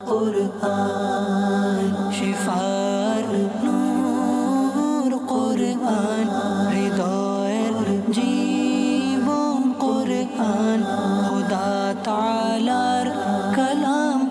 কুরআন cipher নূর কুরআন হৃদয়ের জীবন কুরআন খোদা তাআলার কালাম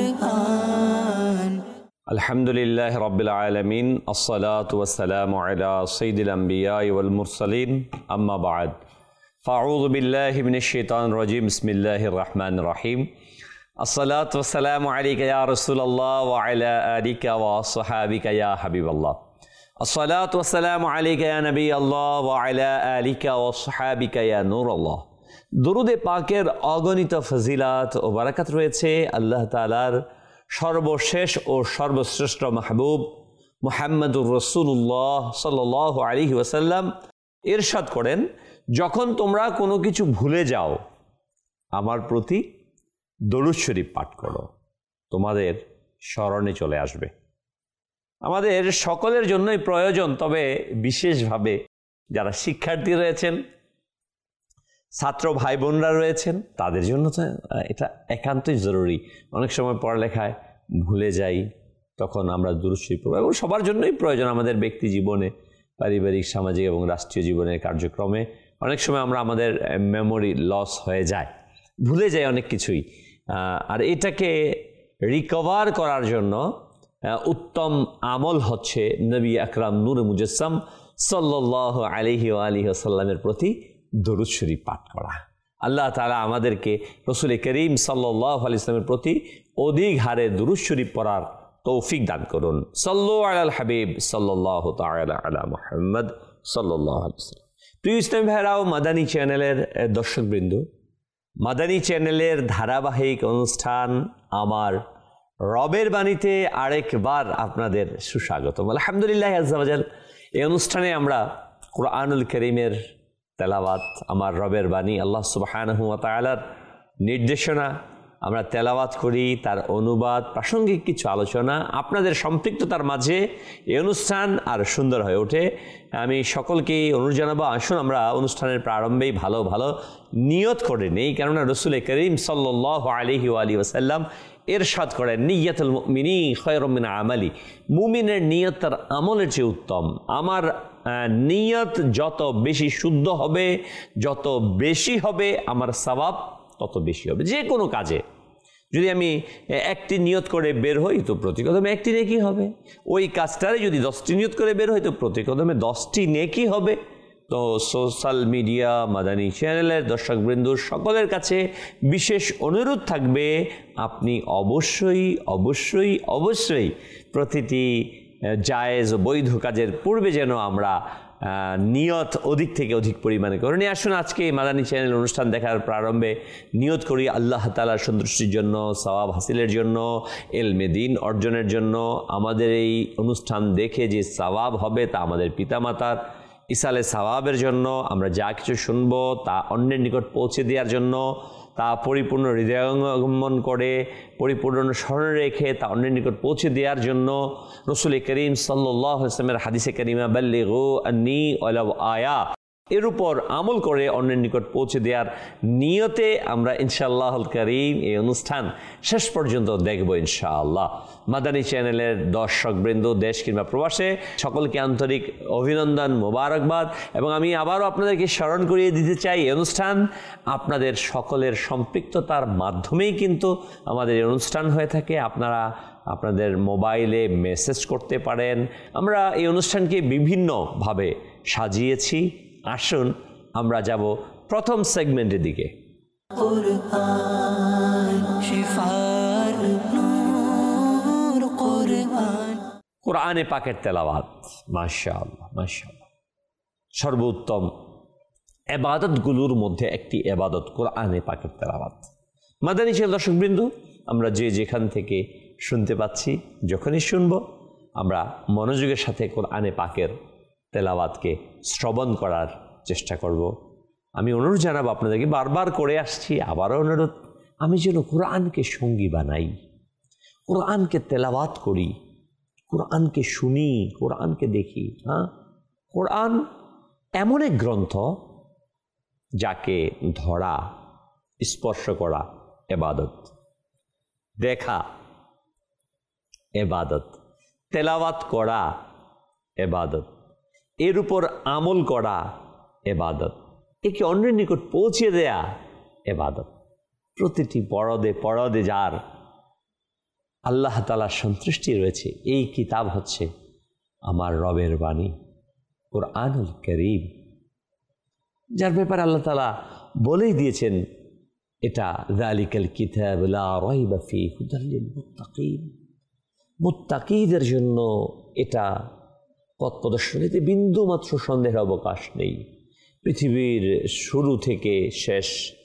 কুরআন। আলহামদুলিল্লাহ রাব্বিল আলামিন আসসালাতু ওয়াসসালামু আলা সাইয়্যিদিল আমবিয়া ওয়াল মুরসালিন আম্মা বা'দ ফাউযু বিল্লাহি মিনাশ শাইতানির রাজীম বিসমিল্লাহির রহমানির রহিম আসসালাতু ওয়াসসালামু আলাইকা ইয়া রাসূলুল্লাহ ওয়া আলা আলিকা ওয়া আসহাবিকা ইয়া হাবিবাল্লাহ আসসালাতু ওয়াসসালামু আলাইকা ইয়া নবিয়াল্লাহ ওয়া আলা আলিকা ওয়া আসহাবিকা ইয়া নূরাল্লাহ। দুরুদে পাকের অগণিত ফজিলাত ও বারাকাত রয়েছে আল্লাহ তাআলার সর্বশেষ ও সর্বশ্রেষ্ঠ মাহবুব মুহাম্মদুর রাসূলুল্লাহ সাল্লাল্লাহু আলাইহি ওয়াসাল্লাম ইরশাদ করেন, যখন তোমরা কোনো কিছু ভুলে যাও আমার প্রতি দরুদ শরীফ পাঠ করো, তোমাদের স্মরণে চলে আসবে। আমাদের সকলের জন্যই প্রয়োজন, তবে বিশেষভাবে যারা শিক্ষার্থী রয়েছেন, ছাত্র ভাই বোনরা রয়েছেন, তাদের জন্য তো এটা একান্তই জরুরি। অনেক সময় পড়ালেখায় ভুলে যাই, তখন আমরা দরুদ শরীফ পড়ব, এবং সবার জন্যই প্রয়োজন। আমাদের ব্যক্তি জীবনে, পারিবারিক, সামাজিক এবং রাষ্ট্রীয় জীবনের কার্যক্রমে অনেক সময় আমাদের মেমোরি লস হয়ে যায়, ভুলে যাই অনেক কিছুই। আর এটাকে রিকভার করার জন্য উত্তম আমল হচ্ছে নবী আকরাম নূরে মুজাসসাম সাল্লাল্লাহু আলাইহি ওয়া আলিহি ওয়াসাল্লামের প্রতি দরুদ শরীফ পাঠ করা। আল্লাহ তাআলা আমাদেরকে রাসূল করিম সাল্লাল্লাহু আলাইহি ওয়াসাল্লামের প্রতি অধিক হারে দরুদ শরীফ পড়ার তৌফিক দান করুন। সাল্লু আলাল হাবিব সাল্লাল্লাহু তাআলা আলা মুহাম্মদ সাল্লাল্লাহু আলাইহি ওয়াসাল্লাম। প্রিয় ইসলামী ভাইরাও, মাদানী চ্যানেলের দর্শকবৃন্দ, মাদানী চ্যানেলের ধারাবাহিক অনুষ্ঠান আমার রবের বাণীতে আরেকবার আপনাদের সুস্বাগতম। আলহামদুলিল্লাহ আজ্জা ওয়া জাল। এই অনুষ্ঠানে আমরা কুরআনুল কারীমের তেলাওয়াত, আমার রবের বাণী আল্লাহ সুবহানাহু ওয়া তাআলার নির্দেশনা আমরা তেলাওয়াত করি, তার অনুবাদ, প্রাসঙ্গিক কিছু আলোচনা, আপনাদের সম্পৃক্ততার মাঝে এই অনুষ্ঠান আর সুন্দর হয়ে ওঠে। আমি সকলকেই অনুরোধ জানাবো, আসুন আমরা অনুষ্ঠানের প্রারম্ভেই ভালো ভালো নিয়ত করে নেই, কেননা রাসূল করিম সাল্লাল্লাহু আলাইহি ওয়া আলিহি ওয়াসাল্লাম ইরশাদ করেন, নিয়াতুল মুমিনি খায়রুম মিন আমালি। মুমিনের নিয়ত তার আমলের চেয়ে উত্তম। আমার নিয়ত যত বেশি শুদ্ধ হবে, যত বেশি হবে আমার সওয়াব তত বেশি হবে। যে কোনো কাজে যদি আমি একটি নিয়ত করে বের হই তো প্রতি কদমে একটি নেকি হবে, ওই কাজটারে যদি 10টি নিয়ত করে বের হই তো প্রতি কদমে 10টি নেকি হবে। তো সোশ্যাল মিডিয়া, মাদানী চ্যানেলের দর্শকবৃন্দ সকলের কাছে বিশেষ অনুরোধ থাকবে, আপনি অবশ্যই অবশ্যই অবশ্যই প্রতিটি জায়েজ ও বৈধ কাজের পূর্বে যেন আমরা নিয়ত অধিক থেকে অধিক পরিমাণে করে নিয়ে আসুন। আজকে এই মাদানী চ্যানেল অনুষ্ঠান দেখার প্রারম্ভে নিয়ত করি আল্লাহ তাআলার সন্তুষ্টির জন্য, সওয়াব হাসিলের জন্য, ইলমে দ্বীন অর্জনের জন্য। আমাদের এই অনুষ্ঠান দেখে যে সওয়াব হবে তা আমাদের পিতামাতার ইসালে সওয়াবের জন্য, আমরা যা কিছু শুনবো তা অন্যের নিকট পৌঁছে দেওয়ার জন্য, তা পরিপূর্ণ হৃদয়ঙ্গম করে পরিপূর্ণ স্মরণে রেখে তা অন্যের নিকট পৌঁছে দেওয়ার জন্য রাসূল করিম সাল্লাল্লাহু আলাইহি ওয়াসাল্লামের হাদিসে কারিমা বাল্লিগু আন্নী ওয়ালাউ আয়া, এর উপর আমল করে অন্যের নিকট পৌঁছে দেওয়ার নিয়তে আমরা ইনশাআল্লাহুল কারীম এই অনুষ্ঠান শেষ পর্যন্ত দেখব ইনশাআল্লাহ। মাদানী চ্যানেলের দর্শকবৃন্দ দেশ কিংবা প্রবাসে সকলকে আন্তরিক অভিনন্দন, মোবারকবাদ। এবং আমি আবারও আপনাদেরকে স্মরণ করিয়ে দিতে চাই, এই অনুষ্ঠান আপনাদের সকলের সম্পৃক্ততার মাধ্যমেই কিন্তু আমাদের এই অনুষ্ঠান হয়ে থাকে। আপনারা আপনাদের মোবাইলে মেসেজ করতে পারেন। আমরা এই অনুষ্ঠানকে বিভিন্নভাবে সাজিয়েছি। আসুন আমরা যাব প্রথম সেগমেন্টের দিকে। কোরআনে পাকের তেলাওয়াত, মাশাআল্লাহ মাশাআল্লাহ, সর্বোত্তম ইবাদতগুলোর মধ্যে একটি ইবাদত কোরআনে পাকের তেলাওয়াত। মাদানী চ্যানেল দর্শকবৃন্দ, আমরা যে যেখান থেকে শুনতে পাচ্ছি, যখনই শুনব আমরা মনোযোগের সাথে কোরআনে পাকের তেলাওয়াতকে শ্রবণ করার চেষ্টা করব। আমি অনুরোধ জানাবো আপনাদেরকে, বারবার করে আসছি, আবারও অনুরোধ, আমি যেন কোরআনকে সঙ্গী বানাই, কোরআনকে তেলাওয়াত করি, কোরআনকে শুনি, কোরআনকে দেখি। কোরআন এমন এক গ্রন্থ যাকে ধরা, স্পর্শ করা ইবাদত, দেখা এবাদত, তেলাওয়াত করা এবাদত, এর উপর আমল করা এবাদত, একে অন্যের নিকট পৌঁছে দেয়া এবাদত। প্রতিটি পরদে যার আল্লাহ তাআলার সন্তুষ্টি রয়েছে, এই কিতাব হচ্ছে আমার রবের বাণী কুরআনুল কারীম, যার ব্যাপারে আল্লাহ তাআলা বলেই দিয়েছেন এটা যালিকাল কিতাব লা রাইবা ফীহি হুদাল লিল মুত্তাকিন, মুত্তাকিদের জন্য এটা পথ প্রদর্শনীতে বিন্দু মাত্র সন্দেহের অবকাশ নেই। পৃথিবীর শুরু থেকে শেষ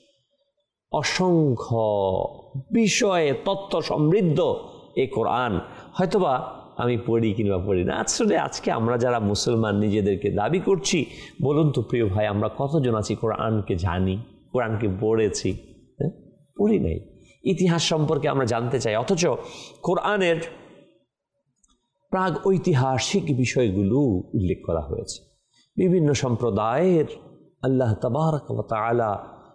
অসংখ্য বিষয়ে তথ্য সমৃদ্ধ এই কোরআন। হয়তোবা আমি পড়ি কিংবা পড়ি না, আসলে আজকে আমরা যারা মুসলমান নিজেদেরকে দাবি করছি, বলুন তো প্রিয় ভাই, আমরা কতজন আছি কোরআনকে জানি, কোরআনকে পড়েছি? পড়ি নাই। ইতিহাস সম্পর্কে আমরা জানতে চাই, অথচ কোরআনের প্রাগ ঐতিহাসিক বিষয়গুলো উল্লেখ করা হয়েছে। বিভিন্ন সম্প্রদায়ের আল্লাহ তাবারক ওয়া তাআলা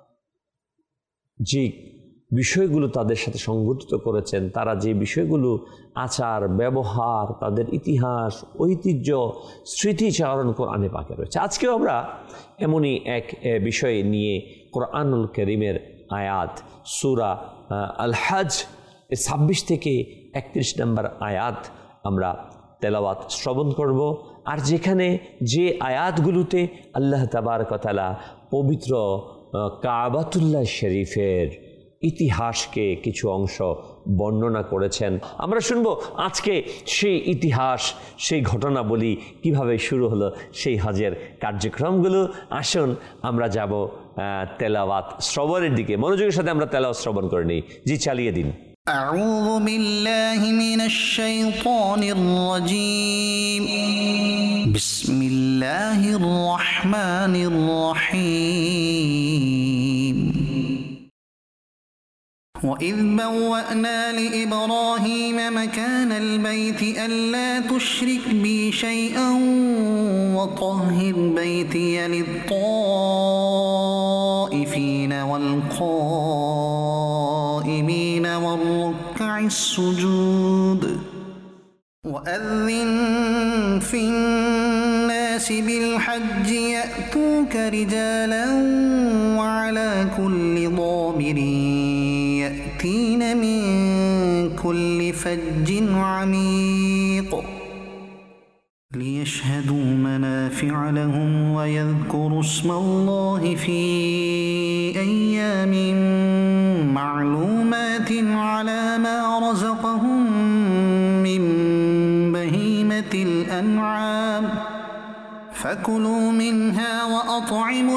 যে বিষয়গুলো তাদের সাথে সংগঠিত করেছেন, তারা যে বিষয়গুলো আচার ব্যবহার, তাদের ইতিহাস, ঐতিহ্য, স্মৃতিচারণ কোরআনে পাকে রয়েছে। আজকেও আমরা এমনই এক বিষয় নিয়ে কোরআনুল কারীমের আয়াত সূরা আল হজ 26 থেকে 31 নম্বর আয়াত আমরা তেলাওয়াত শ্রবণ করব। আর যেখানে যে আয়াতগুলোতে আল্লাহ তাবারক ওয়া তাআলা পবিত্র কাবাতুল্লাহ শরীফের ইতিহাসকে কিছু অংশ বর্ণনা করেছেন, আমরা শুনব আজকে সেই ইতিহাস, সেই ঘটনাবলী কিভাবে শুরু হলো, সেই হজের কার্যক্রমগুলো। আসুন আমরা যাব তেলাওয়াত শ্রবণের দিকে। মনোযোগের সাথে আমরা তেলাওয়াত শ্রবণ করে নিই। জি, চালিয়ে দিন। أعوذ بالله من الشيطان الرجيم بسم الله الرحمن الرحيم وإذ بوأنا لإبراهيم مكان البيت ألا تشرك بي شيئا وطهر بيتي للطائفين والقائمين والركع السجود وأذن في الناس بالحج يأتوك رجالا وعلى كل ضامر يأتين من كل فج عميق ليشهدوا منافع لهم ويذكروا اسم الله في أيام معلومات على ما رزقهم من بهيمة الأنعام فكلوا منها وأطعموا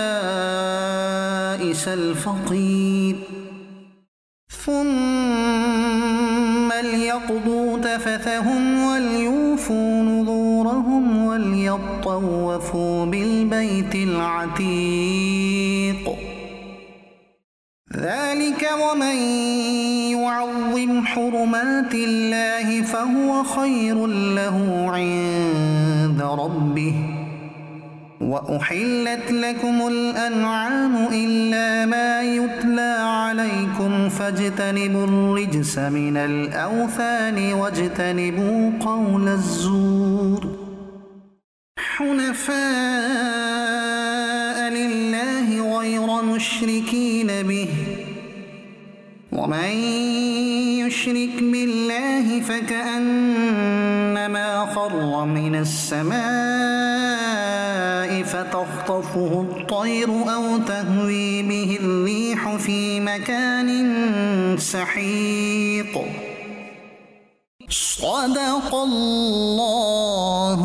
البائس الفقير ثم ليقضوا تفثهم وليوفوا نذورهم وليطوفوا بالبيت العتيق ذلك ومن يعظم حرمات الله فهو خير له عند ربه وأحلت لكم الأنعام إلا ما يتلى عليكم فاجتنبوا الرجس من الأوثان واجتنبوا قول الزور حنفاء لله غير مشركين به ومن يشرك بالله فكأنما خر من السماء فتخطفه الطير أو تهوي به الريح في مكان سحيق صدق الله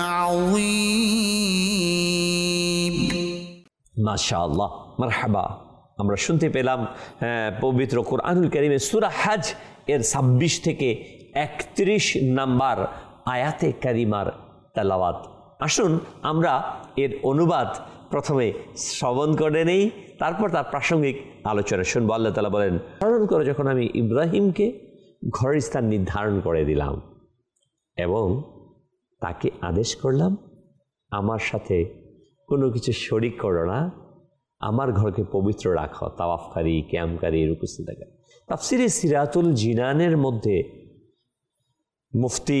العظيم ما شاء الله مرحبا। আমরা শুনতে পেলাম পবিত্র কোরআনুল কারীমের সূরা হজ এর 26 থেকে 31 নাম্বার আয়াতে কারিমার তেলাওয়াত। আসুন আমরা এর অনুবাদ প্রথমে শ্রবণ করে নেই, তারপর তার প্রাসঙ্গিক আলোচনা শুনবো। আল্লাহ তাআলা বলেন, স্মরণ করে যখন আমি ইব্রাহিমকে ঘরের স্থান নির্ধারণ করে দিলাম এবং তাকে আদেশ করলাম, আমার সাথে কোনো কিছু শরিক করো না, আমার ঘরকে পবিত্র রাখো, তাওয়াফকারী, কিয়ামকারী, রুকুসিদাকারী। তাফসিরে সিরাতুল জিনানের মধ্যে মুফতি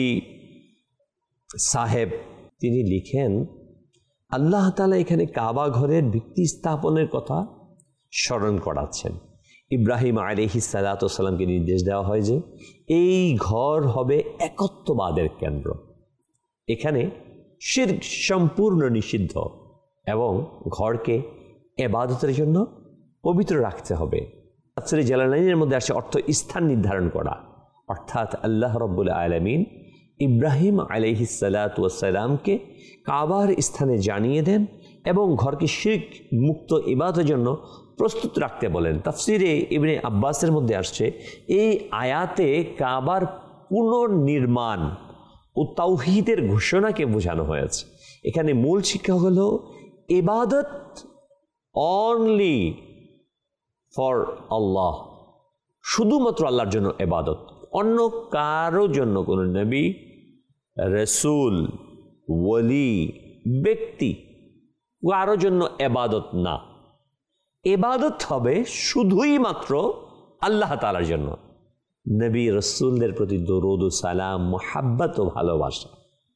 সাহেব তিনি লিখেন, আল্লাহ তাআলা এখানে কাবা ঘরের ভিত্তি স্থাপনের কথা স্মরণ করাচ্ছেন। ইব্রাহিম আলাইহিস সালাতু ওয়াস সালামকে নির্দেশ দেওয়া হয় যে এই ঘর হবে একত্ববাদের কেন্দ্র, এখানে শিরক সম্পূর্ণ নিষিদ্ধ এবং ঘরকে ইবাদতের জন্য পবিত্র রাখতে হবে। তাফসীরে জালালাইনের মধ্যে আসে অর্থ স্থান নির্ধারণ করা, অর্থাৎ আল্লাহ রাব্বুল আলামিন ইব্রাহিম আলাইহিস সালাতু ওয়াস সালামকে কাবার স্থানে জানিয়ে দেন এবং ঘরকে শিরক মুক্ত ইবাদতের জন্য প্রস্তুত রাখতে বলেন। তাফসীরে ইবনে আব্বাসের মধ্যে আসছে এই আয়াতে কাবার পুনর্নির্মাণ ও তাওহীদের ঘোষণাকে বোঝানো হয়েছে। এখানে মূল শিক্ষা হলো ইবাদত অনলি ফর আল্লাহ, শুধুমাত্র আল্লাহর জন্য ইবাদত, অন্য কারো জন্য কোনো নবী, রাসূল, ওলি, ব্যক্তি কারো জন্য ইবাদত না। ইবাদত হবে শুধুই মাত্র আল্লাহ তাআলার জন্য। নবী রাসূলদের প্রতি দরুদ ও সালাম, মুহাব্বত ও ভালোবাসা,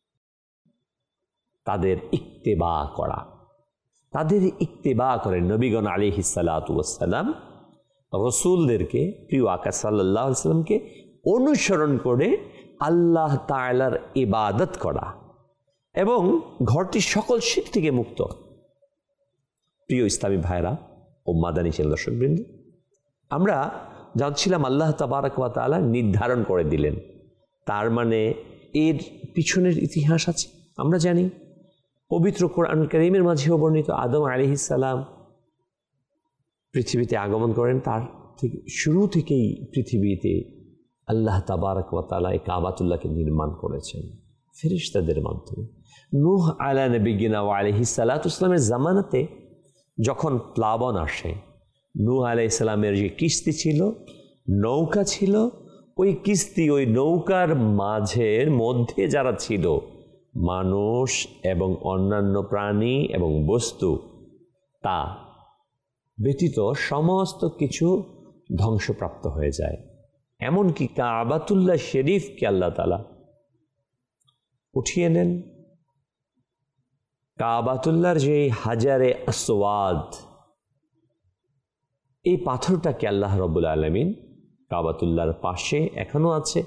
তাদের ইত্তেবা করা, তাদের ইত্তেবা করে নবীগণ আলাইহিস সালাতু ওয়াস সালাম রাসূলদেরকে, প্রিয় আকা সাল্লাল্লাহু আলাইহি ওয়াসাল্লামকে অনুসরণ করে আল্লাহ তাআলার ইবাদত করা এবং ঘরটি সকল শিরক থেকে মুক্ত। প্রিয় ইসলামী ভাইরা ও মাদানী চ্যানেল দর্শকবৃন্দ, আমরা জানছিলাম আল্লাহ তাবারক ওয়া তাআলা নির্ধারণ করে দিলেন, তার মানে এর পিছনের ইতিহাস আছে। আমরা জানি পবিত্র কোরআন কারীমের মাঝেও বর্ণিত আদম আলাইহিস সালাম পৃথিবীতে আগমন করেন, তার থেকে শুরু থেকেই পৃথিবীতে আল্লাহ তাবারক ওয়া তাআলা এই কাবাতুল্লাহকে নির্মাণ করেছেন ফেরেশতাদের মাধ্যমে। নূহ আলা নবিয়িনা ওয়া আলাইহিস সালাতু ওয়াসসালামের জামানাতে যখন প্লাবন আসে, নূহ আলাইহিস সালামের যে কিস্তি ছিল, নৌকা ছিল, ওই কিস্তি, ওই নৌকার মাঝের মধ্যে যারা ছিল মানুষ এবং অন্যান্য প্রাণী এবং বস্তু, তা ব্যতীত সমস্ত কিছু ধ্বংসপ্রাপ্ত হয়ে যায়। এমনকি কাবাতুল্লাহ শরীফকে আল্লাহ তাআলা উঠিয়ে নেন। কাবাতুল্লাহর যে হাজারে আসওয়াদ, এই পাথরটাকে আল্লাহ রাব্বুল আলামিন কাবাতুল্লাহর পাশে এখনো আছে,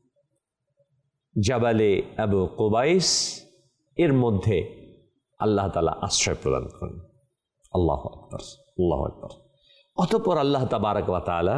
জাবালে আবু কুবাইস, এর মধ্যে আল্লাহ তাআলা আশ্রয় প্রদান করেন। আল্লাহু আকবার, আল্লাহু আকবার। অতঃপর আল্লাহ তাবারক ওয়া তাআলা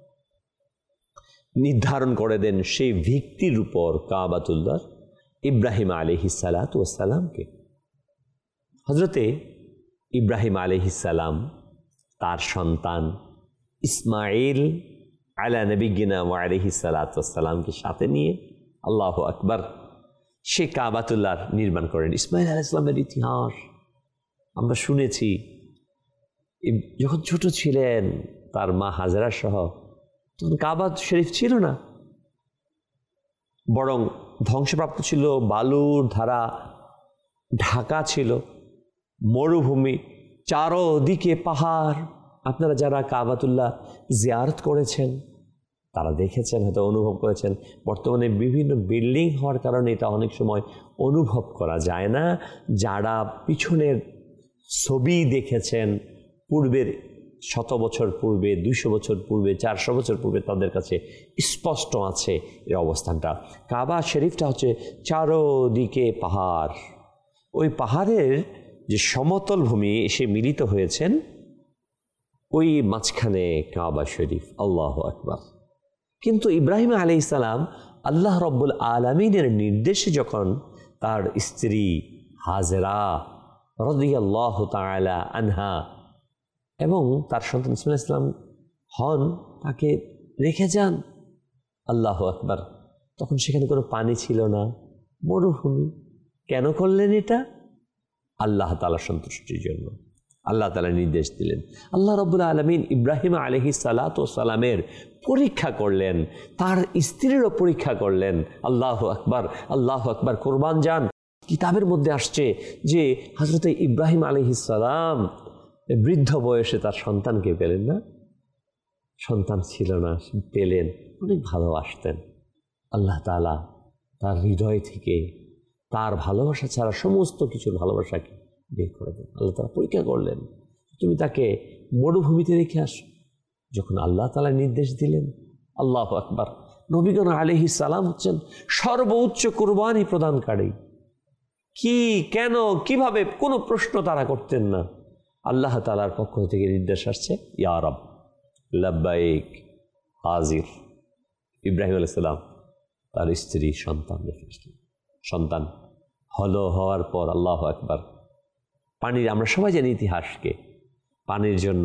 নির্ধারণ করে দেন সেই ভিত্তির উপর কাবাতুল্লাহ ইব্রাহিম আলাইহিস সালাতু ওয়াস সালামকে। হযরতে ইব্রাহিম আলাইহিস সালাম তার সন্তান ইসমাঈল আলা নবিয়িনা ওয়া আলাইহিস সালাতু ওয়াস সালামকে সাথে নিয়ে, আল্লাহু আকবার, সে কাবাতুল্লাহ নির্মাণ করেন। ইসমাঈল আলাইহিস সালামের ইতিহাস আমরা শুনেছি। যখন ছোট ছিলেন তার মা হাজরা সহ, তখন কাবা শরীফ ছিল না, বরং ধ্বংসপ্রাপ্ত ছিল, বালুর ধারা ঢাকা ছিল, মরুভূমি, চারদিকে পাহাড়। আপনারা যারা কাবাতুল্লাহ জিয়ারত করেছেন তারা দেখেছেন, হয়তো অনুভব করেছেন। বর্তমানে বিভিন্ন বিল্ডিং হওয়ার কারণে এটা অনেক সময় অনুভব করা যায় না। যারা পিছনের ছবি দেখেছেন পূর্বের 100 বছর পূর্বে, 200 বছর পূর্বে, 400 বছর পূর্বে, তাদের কাছে স্পষ্ট আছে এর অবস্থানটা। কাবা শরীফটা হচ্ছে চারদিকে পাহাড়, ওই পাহাড়ের যে সমতল ভূমি এসে মিলিত হয়েছেন, ওই মাঝখানে কাবা শরীফ। আল্লাহু আকবার। কিন্তু ইব্রাহিম আলাইহিস সালাম আল্লাহ রাব্বুল আলামিনের নির্দেশে যখন তার স্ত্রী হাজেরা রাদিয়াল্লাহু তাআলা আনহা এবং তার সন্তান ইসমাঈল আলাইহিস সালাম হন, তাকে রেখে যান, আল্লাহু আকবার, তখন সেখানে কোনো পানি ছিল না, মরুভূমি। কেন করলেন এটা? আল্লাহ তাআলার সন্তুষ্টির জন্য আল্লাহ তাআলা নির্দেশ দিলেন। আল্লাহ রাব্বুল আলামিন ইব্রাহিম আলাইহিস সালাতু ওয়াস সালামের পরীক্ষা করলেন, তার স্ত্রীরও পরীক্ষা করলেন। আল্লাহু আকবার, আল্লাহু আকবার। কুরবান যান কিতাবের মধ্যে আসছে যে হযরত ইব্রাহিম আলাইহিস সালাম বৃদ্ধ বয়সে তার সন্তানকে পেলেন না, সন্তান ছিল না, পেলেন, অনেক ভালোবাসতেন। আল্লাহ তাআলা তার হৃদয় থেকে তার ভালোবাসা ছাড়া সমস্ত কিছুর ভালোবাসাকে বের করে দেন। আল্লাহ তাআলা পরীক্ষা করলেন, তুমি তাকে মরুভূমিতে রেখে আসো। যখন আল্লাহ তাআলা নির্দেশ দিলেন, আল্লাহু আকবার, নবীগণ আলাইহিস সালাম হচ্ছেন সর্বোচ্চ কুরবানি প্রদানকারী। কি, কেন, কিভাবে, কোনো প্রশ্ন তারা করতেন না। আল্লাহ তাআলার পক্ষ থেকে নির্দেশ আসছে, ইয়া রব লাব্বাইক হাজির। ইব্রাহিম আলাইহিস সালাম তার স্ত্রী সন্তান রেখে আসলেন। সন্তান হওয়ার পর আল্লাহু আকবার, পানির, আমরা সবাই জানি ইতিহাসকে, পানির জন্য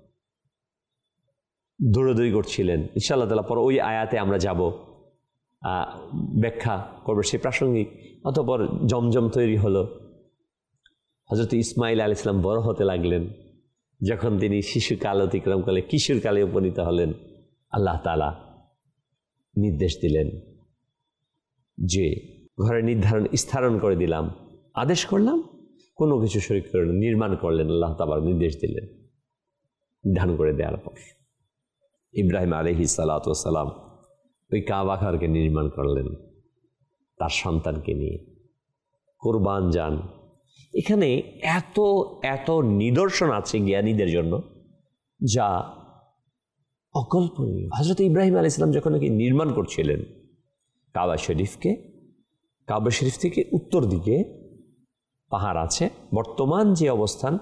দৌড়াদৌড়ি করছিলেন। ইনশাআল্লাহ তাআলা পর ওই আয়াতে আমরা যাব, ব্যাখ্যা করবো, সে প্রাসঙ্গিক। অতঃপর জমজম তৈরি হলো। হযরত ইসমাইল আলাইহিস সালাম বড় হতে লাগলেন। যখন তিনি শিশুকাল অতিক্রম করলে কিশোর কালে উপনীত হলেন, আল্লাহ তাআলা নির্দেশ দিলেন যে ঘরে স্থাপন করে দিলাম, আদেশ করলাম, কোনো কিছু শরীক করে নির্মাণ করলেন। আল্লাহ তাআলা নির্দেশ দিলেন, ধান করে দেওয়ার পর ইব্রাহিম আলাইহিস সালাতু ওয়াস সালাম ওই কাবা ঘরকে নির্মাণ করলেন তার সন্তানকে নিয়ে। কুরবান যান। এখানে এত এত নিদর্শন আছে জ্ঞানীদের জন্য যা অকল্পনীয়। হযরত ইব্রাহিম আলাইহিস সালাম যখন নাকি নির্মাণ করছিলেন কাবা শরীফকে, কাবা শরীফ থেকে উত্তর দিকে পাহাড় আছে। বর্তমান যে অবস্থান,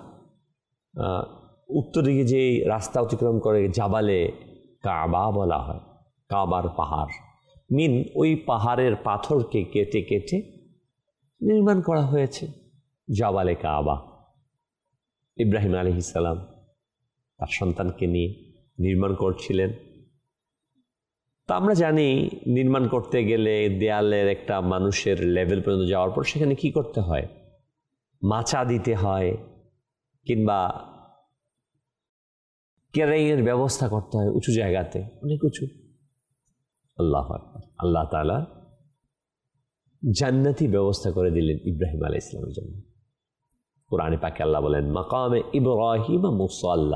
উত্তর দিকে যে রাস্তা অতিক্রম করে জাবালে কাবা বলা হয়, কাবার পাহাড়, ওই পাহাড়ের পাথরকে কেটে কেটে নির্মাণ করা হয়েছে জাবালে কাবা। ইব্রাহিম আলাইহিস সালাম তার সন্তানকে নিয়ে নির্মাণ করছিলেন। তা আমরা জানি নির্মাণ করতে গেলে দেয়ালের একটা মানুষের লেভেল পর্যন্ত যাওয়ার পর সেখানে কি করতে হয়, মাচা দিতে হয়, কিংবা কেরাইয়ের ব্যবস্থা করতে হয় উঁচু জায়গাতে, অনেক উঁচু। আল্লাহু আকবার, আল্লাহ তাআলা জান্নাতি ব্যবস্থা করে দিলেন ইব্রাহিম আলাইহিস সালামের জন্য। কোরআনে পাকে আল্লাহ বলেন, মাকামে ইব্রাহিম মুসাল্লা।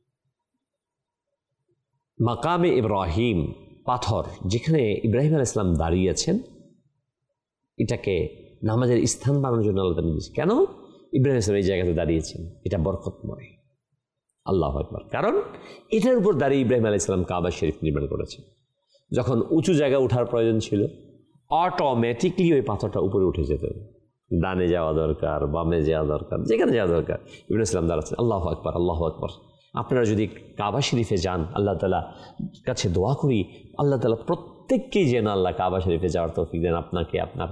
মাকামে ইব্রাহিম, পাথর যেখানে ইব্রাহিম আলাইহিস সালাম দাঁড়িয়েছেন, এটাকে নামাজের স্থান বানানোর জন্য আল্লাহ তাআলা দিয়েছেন। কেন ইব্রাহিম আলাইহিস সালাম এই জায়গাতে দাঁড়িয়েছেন? এটা বরকতময়। আল্লাহু আকবার। কারণ এটার উপর দাঁড়িয়ে ইব্রাহিম আলাইহিস সালাম কাবা শরীফ নির্মাণ করেছেন। যখন উঁচু জায়গা ওঠার প্রয়োজন ছিল, অটোমেটিকলি ওই পাথরটা উপরে উঠে যেত। ডানে যাওয়া দরকার, বামে যাওয়া দরকার, যেখানে যাওয়া দরকার ইব্রাহিম আলাইহিস সালাম দাঁড়াচ্ছেন। আল্লাহু আকবার, আল্লাহু আকবার। আপনারা যদি কাবা শরীফে যান, আল্লাহ তাআলা কাছে দোয়া করি, আল্লাহ তাআলা প্রত্যেককেই যেন আল্লাহ কাবা শরীফে যাওয়ার তৌফিক দেন। আপনাকে, আপনার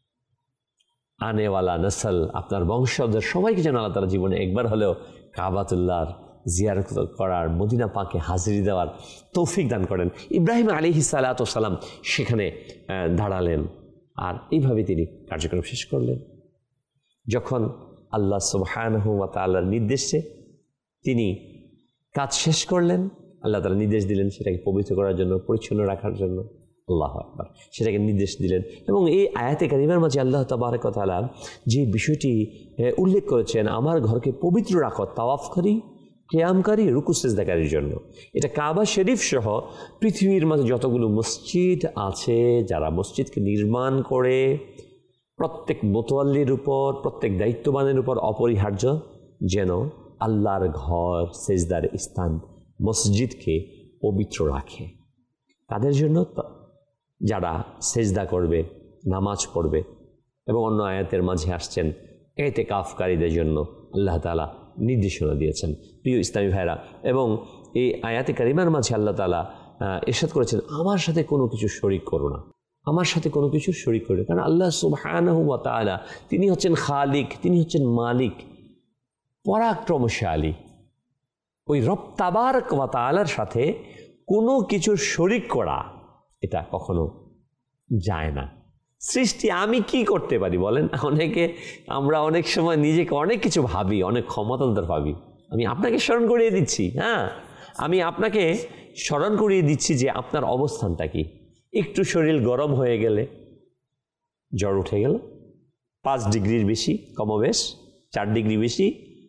আনেওয়ালা নসল, আপনার বংশধর সবাইকে যেন আল্লাহ তাআলা জীবনে একবার হলেও কাবাতুল্লাহর জিয়ারত করার, মদিনা পাকে হাজিরি দেওয়ার তৌফিক দান করেন। ইব্রাহিম আলাইহিস সালাতু ওয়াস সালাম সেখানে দাঁড়ালেন, আর এইভাবে তিনি কার্যক্রম শেষ করলেন। যখন আল্লাহ সুবহানাহু ওয়া তাআলার নির্দেশে তিনি কাজ শেষ করলেন, আল্লাহ তাআলা নির্দেশ দিলেন সেটাকে পবিত্র করার জন্য, পরিচ্ছন্ন রাখার জন্য। আল্লাহু আকবার, সেটাকে নির্দেশ দিলেন। এবং এই আয়াতে কারিমার মাঝে আল্লাহ তাবারক ওয়া তাআলা যে বিষয়টি উল্লেখ করেছেন, আমার ঘরকে পবিত্র রাখো তাওয়াফকারী, কিয়ামকারী, রুকু সিজদাকারীর জন্য। এটা কাবা শরীফ সহ পৃথিবীর মাঝে যতগুলো মসজিদ আছে, যারা মসজিদকে নির্মাণ করে, প্রত্যেক মোতাওয়াল্লির উপর, প্রত্যেক দায়িত্ববানের উপর অপরিহার্য যেন আল্লাহর ঘর, সেজদার স্থান, মসজিদকে পবিত্র রাখে। তাদের জন্য যারা সেজদা করবে, নামাজ পড়বে, এবং অন্য আয়াতের মাঝে আসছেন ইতিকাফকারীদের জন্য আল্লাহ তাআলা নির্দেশনা দিয়েছেন। প্রিয় ইসলামী ভাইরা, এবং এই আয়াতে কারিমার মাঝে আল্লাহ তাআলা ইরশাদ করেছেন, আমার সাথে কোনো কিছু শরীক করো না, আমার সাথে কোনো কিছু শরীক করো না। কারণ আল্লাহ সুবহানাহু ওয়া তাআলা তিনি হচ্ছেন খালিক, তিনি হচ্ছেন মালিক, পরাক্রমশালী। ওই রব তাবারক ওয়া তাআলার সাথে কোনো কিছু শরীক করা এটা কখনো যায় না। সৃষ্টি আমি কি করতে পারি বলেন? আমরা অনেক সময় নিজেকে অনেক কিছু ভাবি, অনেক ক্ষমতাধর ভাবি। আমি আপনাকে স্মরণ করিয়ে দিচ্ছি, আমি আপনাকে স্মরণ করিয়ে দিচ্ছি যে আপনার অবস্থানটা কি। একটু শরীর গরম হয়ে গেলে, জ্বর উঠে গেল, 5 ডিগ্রির বেশি কমবেশ, 4 ডিগ্রি বেশি,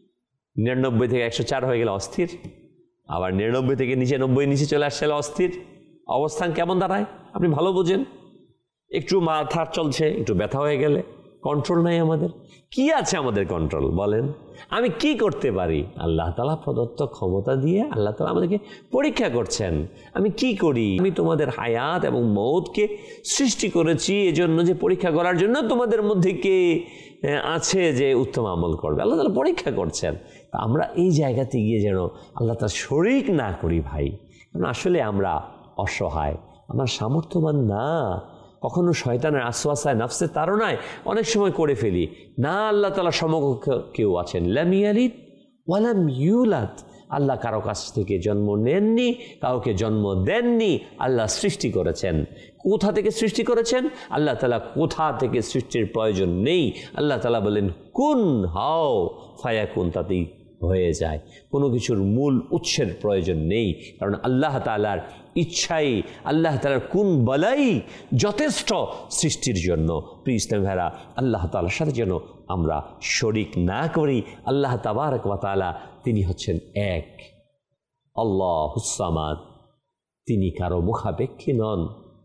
99 থেকে 104 হয়ে গেলে অস্থির, আবার 99 থেকে 90 নিচে চলে আসলে অস্থির। অবস্থান কেমন দাঁড়ায় আপনি ভালো বোঝেন। একটু মাথা চলছে, একটু ব্যথা হয়ে গেলে কন্ট্রোল নাই আমাদের। কি আছে আমাদের কন্ট্রোল বলেন? আমি কি করতে পারি? আল্লাহ তাআলা প্রদত্ত ক্ষমতা দিয়ে আল্লাহ তাআলা আমাদেরকে পরীক্ষা করছেন। আমি কি করি? আমি তোমাদের হায়াত এবং মৌতকে সৃষ্টি করেছি এজন্য যে পরীক্ষা করার জন্য তোমাদের মধ্যে কে আছে যে উত্তম আমল করবে। আল্লাহ তাআলা পরীক্ষা করছেন। আমরা এই জায়গাতে গিয়ে যেন আল্লাহ তাআলা শরীক না করি ভাই। কারণ আসলে আমরা অসহায়, আমরা সামর্থ্যবান না। কখনো শয়তানের আশওয়াসায় নফসের তাড়নায় অনেক সময় করে ফেলি না। আল্লাহ তাআলা সমকক্ষ কেউ আছেন, লাম ইয়ালিদ ওয়া লাম ইউলাদ। আল্লাহ কারো কাছ থেকে জন্ম নেননি, কাউকে জন্ম দেননি। আল্লাহ সৃষ্টি করেছেন। কোথা থেকে সৃষ্টি করেছেন? আল্লাহ তাআলা কোথা থেকে সৃষ্টির প্রয়োজন নেই। আল্লাহ তাআলা বলেন কুন হাও ফায়াকুন, তাতেই হয়ে যায়। কোনো কিছুর মূল উৎসের প্রয়োজন নেই, কারণ আল্লাহ তাআলার ইচ্ছাই, আল্লাহ তাআলার কুন বলাই যথেষ্ট সৃষ্টির জন্য। প্রিয় ইসলাম ভাইরা, আল্লাহ তাআলার সাথে যেন আমরা শরিক না করি। আল্লাহ তাবারক ওয়া তাআলা তিনি হচ্ছেন এক, আল্লাহুস সামাদ, তিনি কারো মুখাপেক্ষী নন।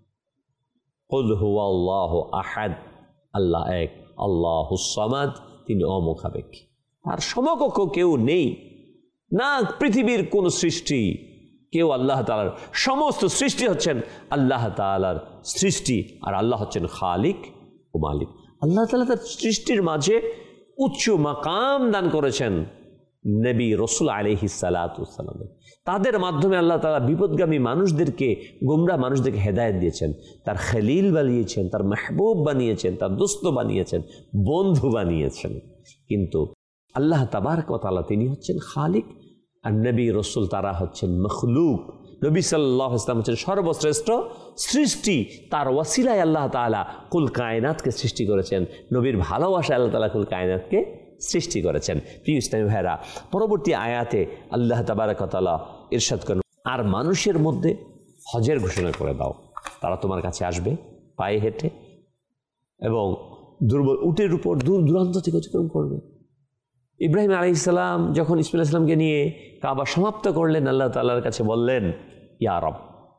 কুল হুয়াল্লাহু আহাদ, আল্লাহ এক, আল্লাহুস সামাদ, তিনি অমুখাপেক্ষী, তার সমকক্ষ কেউ নেই। না পৃথিবীর কোন সৃষ্টি, কেউ আল্লাহ তাআলার সমস্ত সৃষ্টি হচ্ছেন আল্লাহ তাআলার সৃষ্টি, আর আল্লাহ হচ্ছেন খালিক ও মালিক। আল্লাহ তাআলা তার সৃষ্টির মাঝে উচ্চ মাকাম দান করেছেন নবী রসুল আলাইহিস সালাতু ওয়াস সালাম। তাদের মাধ্যমে আল্লাহ তাআলা বিপদগামী মানুষদেরকে, গোমরা মানুষদেরকে হেদায়েত দিয়েছেন, তার খলিল বানিয়েছেন, তার মাহবুব বানিয়েছেন, তার দোস্ত বানিয়েছেন, বন্ধু বানিয়েছেন। কিন্তু আল্লাহ তাবারক ওয়া তাআলা তিনি হচ্ছেন খালিক, আর নবী রসুল তারা হচ্ছেন মখলুক। নবী সাল্লাল্লাহু আলাইহি ওয়াসাল্লাম হচ্ছেন সর্বশ্রেষ্ঠ সৃষ্টি। তার ওয়াসিলায় আল্লাহ তাআলা কুল কায়নাতকে সৃষ্টি করেছেন। নবীর ভালোবাসায় আল্লাহ তাআলা কুল কায়নাতকে সৃষ্টি করেছেন। প্রিয় ইসলামী ভাইরা, পরবর্তী আয়াতে আল্লাহ তাবারক ওয়া তাআলা ইরশাদ করেন, আর মানুষের মধ্যে হজের ঘোষণা করে দাও। তারা তোমার কাছে আসবে পায়ে হেঁটে এবং দুর্বল উটের উপর দূর দূরান্ত থেকে অতিক্রম করবে। ইব্রাহিম আলাইহিস সালাম যখন ইসমাঈল আলাইহিস সালামকে নিয়ে কাবা সমাপ্ত করলেন, আল্লাহ তাআলার কাছে বললেন, ইয়া রব,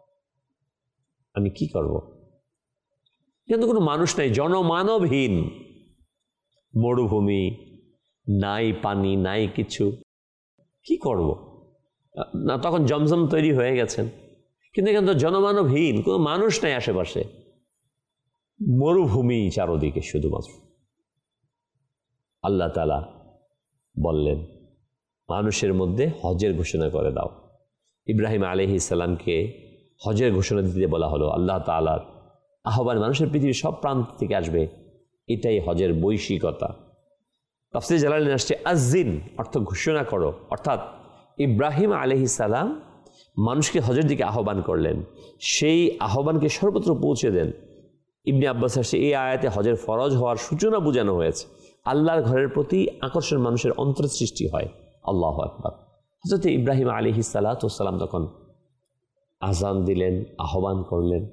আমি কি করব? কিন্তু কোনো মানুষ নাই, জনমানবহীন মরুভূমি, নাই পানি, নাই কিছু, কি করব? না তখন জমজম তৈরি হয়ে গেছেন, কিন্তু এখানে তো জনমানবহীন, কোনো মানুষ নাই আশেপাশে, মরুভূমি চারদিকে শুধুমাত্র। আল্লাহ তাআলা বললেন, মানুষের মধ্যে হজের ঘোষণা করে দাও। ইব্রাহিম আলাইহিস সালামকে হজের ঘোষণা দিতে বলা হলো। আল্লাহ তাআলার আহ্বান মানুষের পৃথিবীর সব প্রান্ত থেকে আসবে, এটাই হজের বৈশিকতা। তাফসীর জালালাইন আসছে আযিন অর্থ ঘোষণা করো, অর্থাৎ ইব্রাহিম আলাইহিস সালাম মানুষকে হজের দিকে আহ্বান করলেন, সেই আহ্বানকে সর্বত্র পৌঁছে দেন। ইবনে আব্বাস আসছে এই আয়াতে হজের ফরজ হওয়ার সূচনা বোঝানো হয়েছে। আল্লাহর ঘরের প্রতি আকর্ষণ মানুষের অন্তর সৃষ্টি হয়। আল্লাহু আকবার। হযরত ইব্রাহিম আলাইহিস সালাতু ওয়াস সালাম তখন আযান দিলেন, আহ্বান করলেন।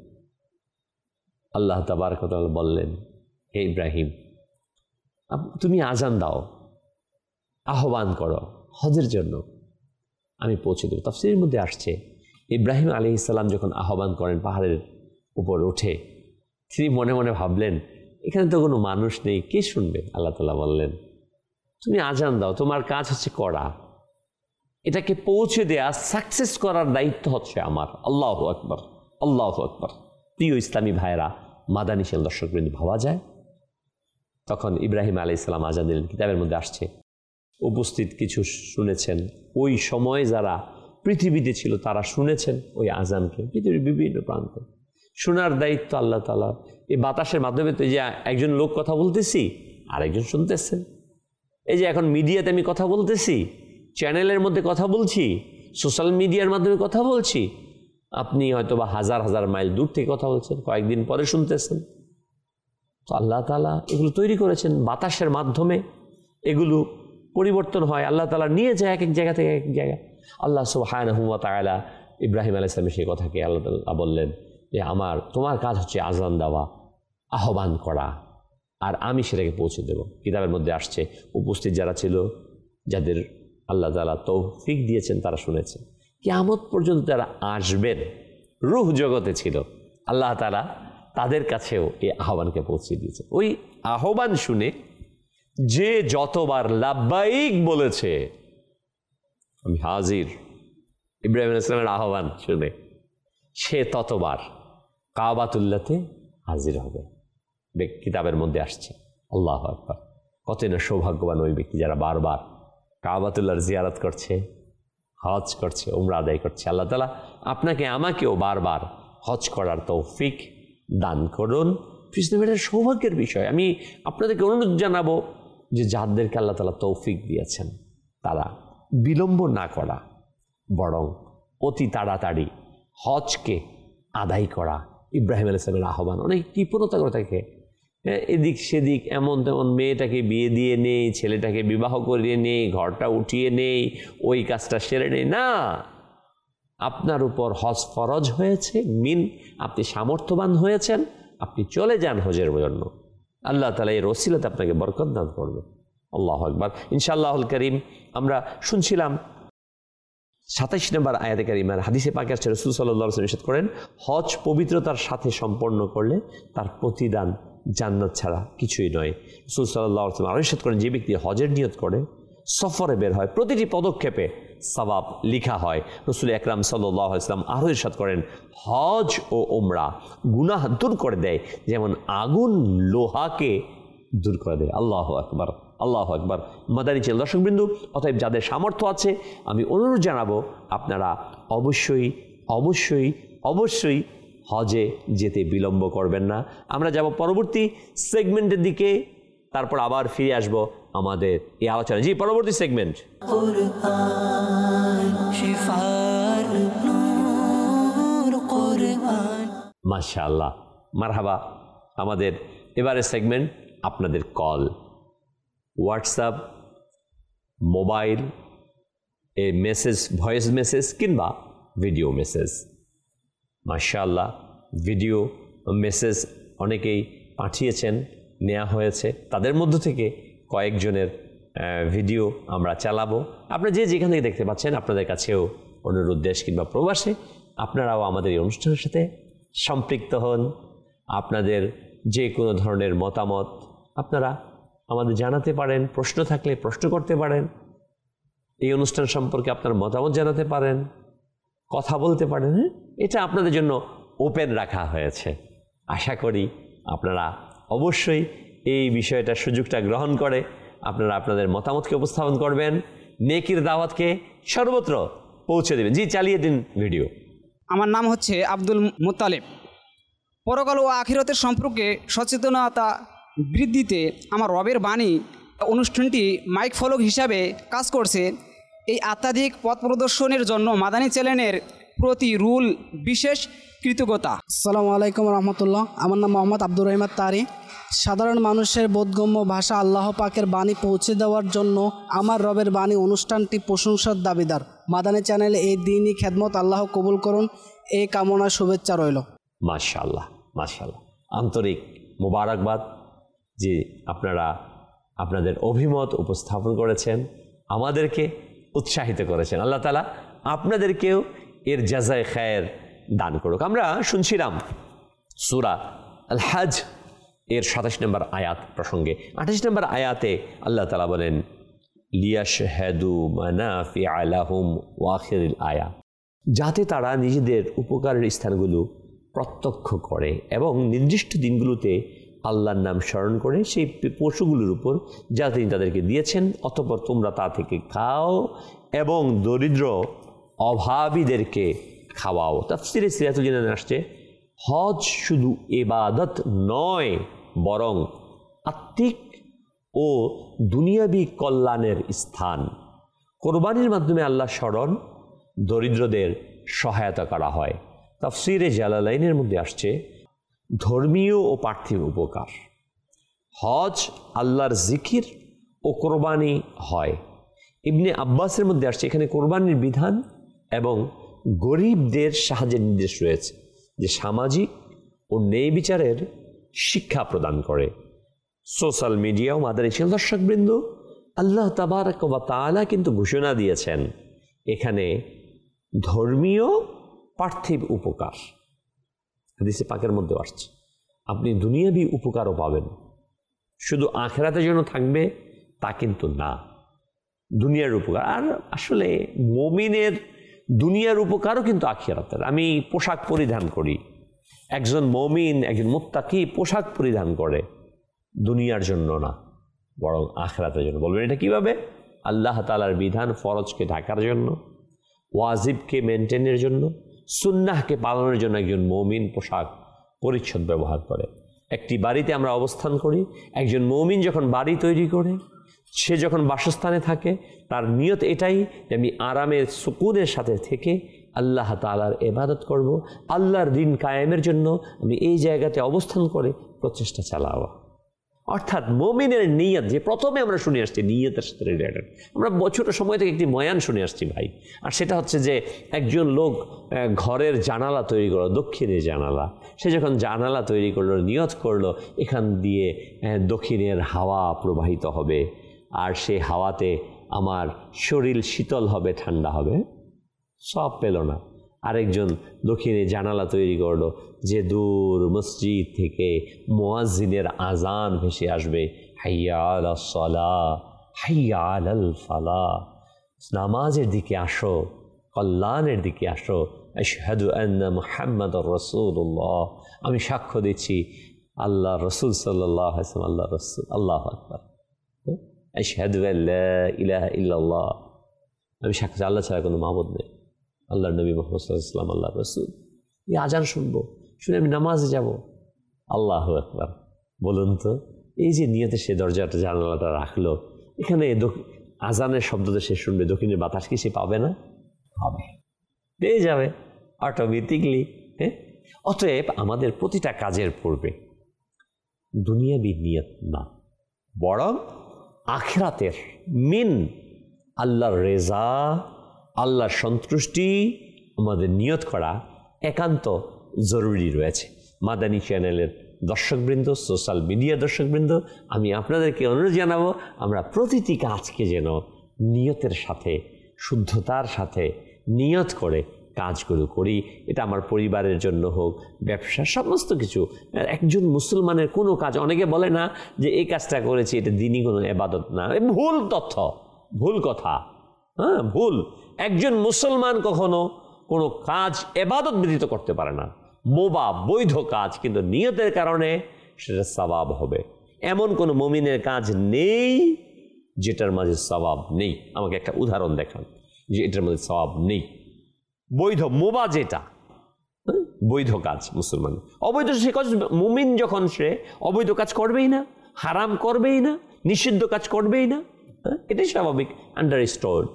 আল্লাহ তাবারক ওয়া তাআলা বললেন, হে ইব্রাহিম, তুমি আযান দাও, আহ্বান করো হজের জন্য, আমি পৌঁছে দেব। তাফসীরের মধ্যে আসছে ইব্রাহিম আলাইহিস সালাম যখন আহ্বান করেন পাহাড়ের উপর উঠে, তিনি মনে মনে ভাবলেন, এখানে তো কোনো মানুষ নেই, কে শুনবে? আল্লাহ তাআলা বললেন, তুমি আযান দাও, তোমার কাজ হচ্ছে করা, এটাকে পৌঁছে দেয়া, সাকসেস করার দায়িত্ব হচ্ছে আমার। আল্লাহু আকবার, আল্লাহু আকবার। প্রিয় ইসলামী ভাইরা, মাদানী শেল দর্শকবৃন্দ, ভাবা যায় তখন ইব্রাহিম আলাইহিস সালাম আযান দিলেন। কিতাবের মধ্যে আসছে উপস্থিত কিছু শুনেছেন, ওই সময় যারা পৃথিবীতে ছিল তারা শুনেছেন ওই আযানকে পৃথিবীর বিভিন্ন প্রান্তে। শোনার দায়িত্ব আল্লাহ তাআলার। এই বাতাসের মাধ্যমে তো, এই যে একজন লোক কথা বলতেছি, আরেকজন শুনতেছেন। এই যে এখন মিডিয়াতে আমি কথা বলতেছি, চ্যানেলের মধ্যে কথা বলছি, সোশ্যাল মিডিয়ার মাধ্যমে কথা বলছি, আপনি হয়তো বা হাজার হাজার মাইল দূর থেকে কথা বলছেন, কয়েকদিন পরে শুনতেছেন। তো আল্লাহ তাআলা এগুলো তৈরি করেছেন বাতাসের মাধ্যমে, এগুলো পরিবর্তন হয়, আল্লাহ তাআলা নিয়ে যায় এক এক জায়গা থেকে এক জায়গায়। আল্লাহ সুবহানাহু ওয়া তাআলা ইব্রাহিম আলাইহিস সালামের সেই কথাকে আল্লাহ তাআলা বললেন যে তোমার কাজ হচ্ছে আযান দেওয়া, আহ্বান করা, আর আমি সেটাকে পৌঁছে দেব। কিতাবের মধ্যে আসছে উপস্থিত যারা ছিল, যাদের আল্লাহ তাআলা তৌফিক দিয়েছেন, তারা শুনেছে। কিয়ামত পর্যন্ত যারা আসবেন, রূহ জগতে ছিল, আল্লাহ তাআলা তাদের কাছেও এই আহ্বানকে পৌঁছে দিয়েছে। ওই আহ্বান শুনে যে যতবার লাব্বাইক বলেছে, আমি হাজির, ইব্রাহিম আলাইহিস সালামের আহ্বান শুনে, সে ততবার কাবাতুল্লাহতে হাজির হবে। কিতাবের মধ্যে আসছে। আল্লাহু আকবার, কতই না সৌভাগ্যবান ওই ব্যক্তি যারা বারবার কাবাতুল্লাহর জিয়ারত করছে, হজ করছে, উমরা আদায় করছে। আল্লাহ তাআলা আপনাকে আমাকেও বারবার হজ করার তৌফিক দান করুন। এটা সৌভাগ্যের বিষয়। আমি আপনাদেরকে অনুরোধ জানাবো যে যাদেরকে আল্লাহ তাআলা তৌফিক দিয়েছেন তারা বিলম্ব না করা, বরং অতি তাড়াতাড়ি হজকে আদায় করা। ইব্রাহিম আলাইহিস সালামের আহ্বান, অনেক কৃপণতা করে থাকে, এদিক সেদিক, এমন তেমন, মেয়েটাকে বিয়ে দিয়ে নেই, ছেলেটাকে বিবাহ করিয়ে নেই, ঘরটা উঠিয়ে নেই, ওই কাজটা সেরে নেই। না, আপনার উপর হজ ফরজ হয়েছে, আপনি সামর্থ্যবান হয়েছেন, আপনি চলে যান হজের জন্য। আল্লাহ তাআলা এর ওসিলাতে আপনাকে বরকত দান করবে। আল্লাহু আকবার। ইনশাআল্লাহুল কারীম আমরা শুনছিলাম 27 নম্বর আয়াতে কারিমার হাদিসে পাকে আছে, রাসূল সাল্লাল্লাহু আলাইহি ওয়াসাল্লাম ইরশাদ করেন, হজ পবিত্রতার সাথে সম্পন্ন করলে তার প্রতিদান জান্নাত ছাড়া কিছুই নয়। রাসূল সাল্লাল্লাহু আলাইহি ওয়াসাল্লাম ইরশাদ করেন, যে ব্যক্তি হজের নিয়ত করে, সফরে বের হয়, প্রতিটি পদক্ষেপে সওয়াব লিখা হয়। রাসূল আকরাম সাল্লাল্লাহু আলাইহি ওয়াসাল্লাম আরও ইরশাদ করেন, হজ ও উমরা গুনাহ দূর করে দেয় যেমন আগুন লোহাকে দূর করে দেয়। আল্লাহু আকবার, আল্লাহু আকবার। মাদানী চ্যানেল দর্শকবৃন্দু, অতএব যাদের সামর্থ্য আছে, আমি অনুরোধ জানাবো আপনারা অবশ্যই অবশ্যই অবশ্যই হজে যেতে বিলম্ব করবেন না। আমরা যাব পরবর্তী সেগমেন্টের দিকে, তারপর আবার ফিরে আসব আমাদের এই আলোচনা। জি, পরবর্তী সেগমেন্ট মাশাআল্লাহ, মারহাবা। আমাদের এবারের সেগমেন্ট আপনাদের কল, হোয়াটসঅ্যাপ, মোবাইল এ মেসেজ, ভয়েস মেসেজ কিংবা ভিডিও মেসেজ। মাশাআল্লাহ, ভিডিও মেসেজ অনেকেই পাঠিয়েছেন, নেওয়া হয়েছে। তাদের মধ্য থেকে কয়েকজনের ভিডিও আমরা চালাবো। আপনারা যে যেখান থেকে দেখতে পাচ্ছেন, আপনাদের কাছেও অনুরোধ, দেশ কিংবা প্রবাসে আপনারাও আমাদের এই অনুষ্ঠানের সাথে সম্পৃক্ত হন। আপনাদের যে কোনো ধরনের মতামত আপনারা আমাদের জানাতে পারেন, প্রশ্ন থাকলে প্রশ্ন করতে পারেন, এই অনুষ্ঠান সম্পর্কে আপনার মতামত জানাতে পারেন, কথা বলতে পারেন। এটা আপনাদের জন্য ওপেন রাখা হয়েছে। আশা করি আপনারা অবশ্যই এই বিষয়টা, সুযোগটা গ্রহণ করে আপনারা আপনাদের মতামতকে উপস্থাপন করবেন, নেকির দাওয়াতকে সর্বত্র পৌঁছে দেবেন। জি, চালিয়ে দিন ভিডিও। আমার নাম হচ্ছে আব্দুল মুত্তালিব। পরকাল ও আখিরাতের সম্পর্কে সচেতনতা বৃদ্ধিতে আমার রবের বাণী অনুষ্ঠানটি মাইক ফলক হিসাবে কাজ করছে। এই আত্মাধিক পথ প্রদর্শনের জন্য মাদানী চ্যানেলের প্রতি রুল বিশেষ কৃতজ্ঞতা। আসসালামু আলাইকুম রহমতুল্লাহ। আমার নাম মোহাম্মদ আব্দুর রহিম তারি। সাধারণ মানুষের বোধগম্য ভাষা আল্লাহ পাকের বাণী পৌঁছে দেওয়ার জন্য আমার রবের বাণী অনুষ্ঠানটি প্রশংসার দাবিদার। মাদানী চ্যানেল এই দিনই খেদমত আল্লাহ কবুল করুন, এই কামনা শুভেচ্ছা রইল। মাশাআল্লাহ, মাশাআল্লাহ, আন্তরিক মোবারকবাদ যে আপনারা আপনাদের অভিমত উপস্থাপন করেছেন, আমাদেরকে উৎসাহিত করেছেন। আল্লাহ তাআলা আপনাদেরকেও এর জাযায়ে খায়ের দান করুক। আমরা শুনছিলাম সূরা আল হজ এর 27 নম্বর আয়াত প্রসঙ্গে। 28 নম্বর আয়াতে আল্লাহ তাআলা বলেন, লিয়াশহাদু মানাফিআ লাহুম ওয়া আখিরিল আয়া, যাতে তারা নিজেদের উপকারের স্থানগুলো প্রত্যক্ষ করে এবং নির্দিষ্ট দিনগুলোতে আল্লাহর নাম স্মরণ করে সেই পশুগুলোর উপর যা তিনি তাদেরকে দিয়েছেন, অতঃপর তোমরা তা থেকে খাও এবং দরিদ্র অভাবীদেরকে খাওয়াও। তাফসিরে সিরাতুল জিনানে আসছে, হজ শুধু ইবাদত নয়, বরং আত্মিক ও দুনিয়াবী কল্যাণের স্থান। কোরবানির মাধ্যমে আল্লাহ স্মরণ, দরিদ্রদের সহায়তা করা হয়। তাফসিরে জালালাইনের মধ্যে আসছে, ধর্মীয় ও পার্থিব উপকার। হজ আল্লাহর জিকির ও কোরবানি হয়। ইবনে আব্বাসের মধ্যে আসছে, এখানে কোরবানির বিধান এবং গরিবদের সাহায্যের নির্দেশ রয়েছে, যে সামাজিক ও ন্যায় বিচারের শিক্ষা প্রদান করে। সোশ্যাল মিডিয়া ও মাদানী চ্যানেল দর্শকবৃন্দ, আল্লাহ তাবারক ওয়া তাআলা কিন্তু ঘোষণা দিয়েছেন এখানে ধর্মীয় পার্থিব উপকার। হাদিসে পাকের মধ্যে আসছে, আপনি দুনিয়াবি উপকারও পাবেন। শুধু আখেরাতের জন্য থাকবে তা কিন্তু না, দুনিয়ার উপকার। আর আসলে মুমিনের দুনিয়ার উপকারও কিন্তু আখিরাতের। আমি পোশাক পরিধান করি, একজন মুমিন, একজন মুত্তাকি পোশাক পরিধান করে দুনিয়ার জন্য না, বরং আখিরাতের জন্য। বলবেন এটা কিভাবে? আল্লাহ তাআলার বিধান ফরজকে ঢাকার জন্য, ওয়াজিবকে মেনটেনের জন্য, সুন্নাহকে পালনের জন্য একজন মুমিন পোশাক পরিচ্ছদ ব্যবহার করে। একটি বাড়িতে আমরা অবস্থান করি, একজন মুমিন যখন বাড়ি তৈরি করে, সে যখন বাসস্থানে থাকে, তার নিয়ত এটাই যে আমি আরামের সুকুনের সাথে থেকে আল্লাহ তাআলার ইবাদত করব, আল্লাহর দিন কায়েমের জন্য আমি এই জায়গাতে অবস্থান করে প্রচেষ্টা চালাবো। অর্থাৎ মুমিনের নিয়ত, যে প্রথমে আমরা শুনে আসছি নিয়তের সাথে রিলেটেড, আমরা ছোটো সময় থেকে একটি বয়ান শুনে আসছি ভাই, আর সেটা হচ্ছে যে একজন লোক ঘরের জানালা তৈরি করলো, দক্ষিণের জানালা, সে যখন জানালা তৈরি করলো, নিয়ত করলো এখান দিয়ে দক্ষিণের হাওয়া প্রবাহিত হবে, আর সেই হাওয়াতে আমার শরীর শীতল হবে, ঠান্ডা হবে, সব পেল না। আরেকজন দক্ষিণে জানালা তৈরি করলো, যে দূর মসজিদ থেকে মুয়াজ্জিনের আজান ভেসে আসবে, হাইয়া আলাস সালাহ, হাইয়া আলাল ফালাহ, নামাজের দিকে আসো, কল্যাণের দিকে আসো, আশহাদু আন্না মুহাম্মাদুর রাসূলুল্লাহ, আমি সাক্ষ্য দিচ্ছি আল্লাহ রসুল সাল্লাল্লাহু আলাইহি ওয়াসাল্লাম আল্লাহ রসুল, আল্লাহু আকবার, আশহাদু আল্লা ইলাহা ইল্লাল্লাহ, আমি সাক্ষ্য আল্লাহ ছাড়া কোনো মাবুদ নেই, আল্লাহর নবী মুহাম্মদ সাল্লাল্লাহু আলাইহি ওয়াসাল্লাম আল্লাহর রাসূল। এই আজান শুনবো, শুনে আমি নামাজে যাব, আল্লাহু আকবার। বলুন তো, এই যে নিয়তে সে দরজাটা জানালাটা রাখলো, এখানে আজানের শব্দটা সে শুনবে, দক্ষিণের বাতাস কি সে পাবে না? পাবে, পেয়ে যাবে অটোমেটিকলি। হ্যাঁ, অতএব আমাদের প্রতিটা কাজের পূর্বে দুনিয়াবি নিয়ত না, বরং আখিরাতের মিন আল্লাহর রেজা, আল্লাহর সন্তুষ্টি আমাদের নিয়ত করা একান্ত জরুরি রয়েছে। মাদানী চ্যানেলের দর্শকবৃন্দ, সোশ্যাল মিডিয়ার দর্শকবৃন্দ, আমি আপনাদেরকে অনুরোধ জানাবো আমরা প্রতিটি কাজকে যেন নিয়তের সাথে, শুদ্ধতার সাথে নিয়ত করে কাজগুলো করি। এটা আমার পরিবারের জন্য হোক, ব্যবসা, সমস্ত কিছু। একজন মুসলমানের কোনো কাজ, অনেকে বলে না যে এই কাজটা করেছি এটা দিনই কোনো ইবাদত না, ভুল তথ্য, ভুল কথা, হ্যাঁ ভুল। একজন মুসলমান কখনো কোনো কাজ ইবাদত ব্যতীত করতে পারে না, মুবাহ বৈধ কাজ, কিন্তু নিয়তের কারণে সেটা সওয়াব হবে। এমন কোনো মুমিনের কাজ নেই যেটার মাঝে সওয়াব নেই। আমাকে একটা উদাহরণ দেখান যে এটার মধ্যে সওয়াব নেই। বৈধ মুবাহ যেটা বৈধ কাজ মুসলমান, অবৈধ সে কাজ মুমিন যখন সে অবৈধ কাজ করবেই না, হারাম করবেই না, নিষিদ্ধ কাজ করবেই না, এটাই স্বাভাবিক, আন্ডারস্টুড,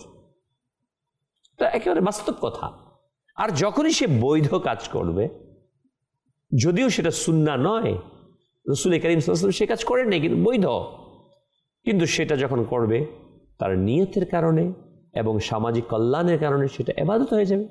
এটা একেবারে বাস্তব কথা। আর যখনই সে বৈধ কাজ করবে, যদিও সেটা সুন্নাহ নয়, রাসূল কারীম সাল্লাল্লাহু আলাইহি ওয়াসাল্লাম সে কাজ করেন নাই, কিন্তু বৈধ, কিন্তু সেটা যখন করবে তার নিয়তের কারণে এবং সামাজিক কল্যাণের কারণে সেটা ইবাদত হয়ে যাবে।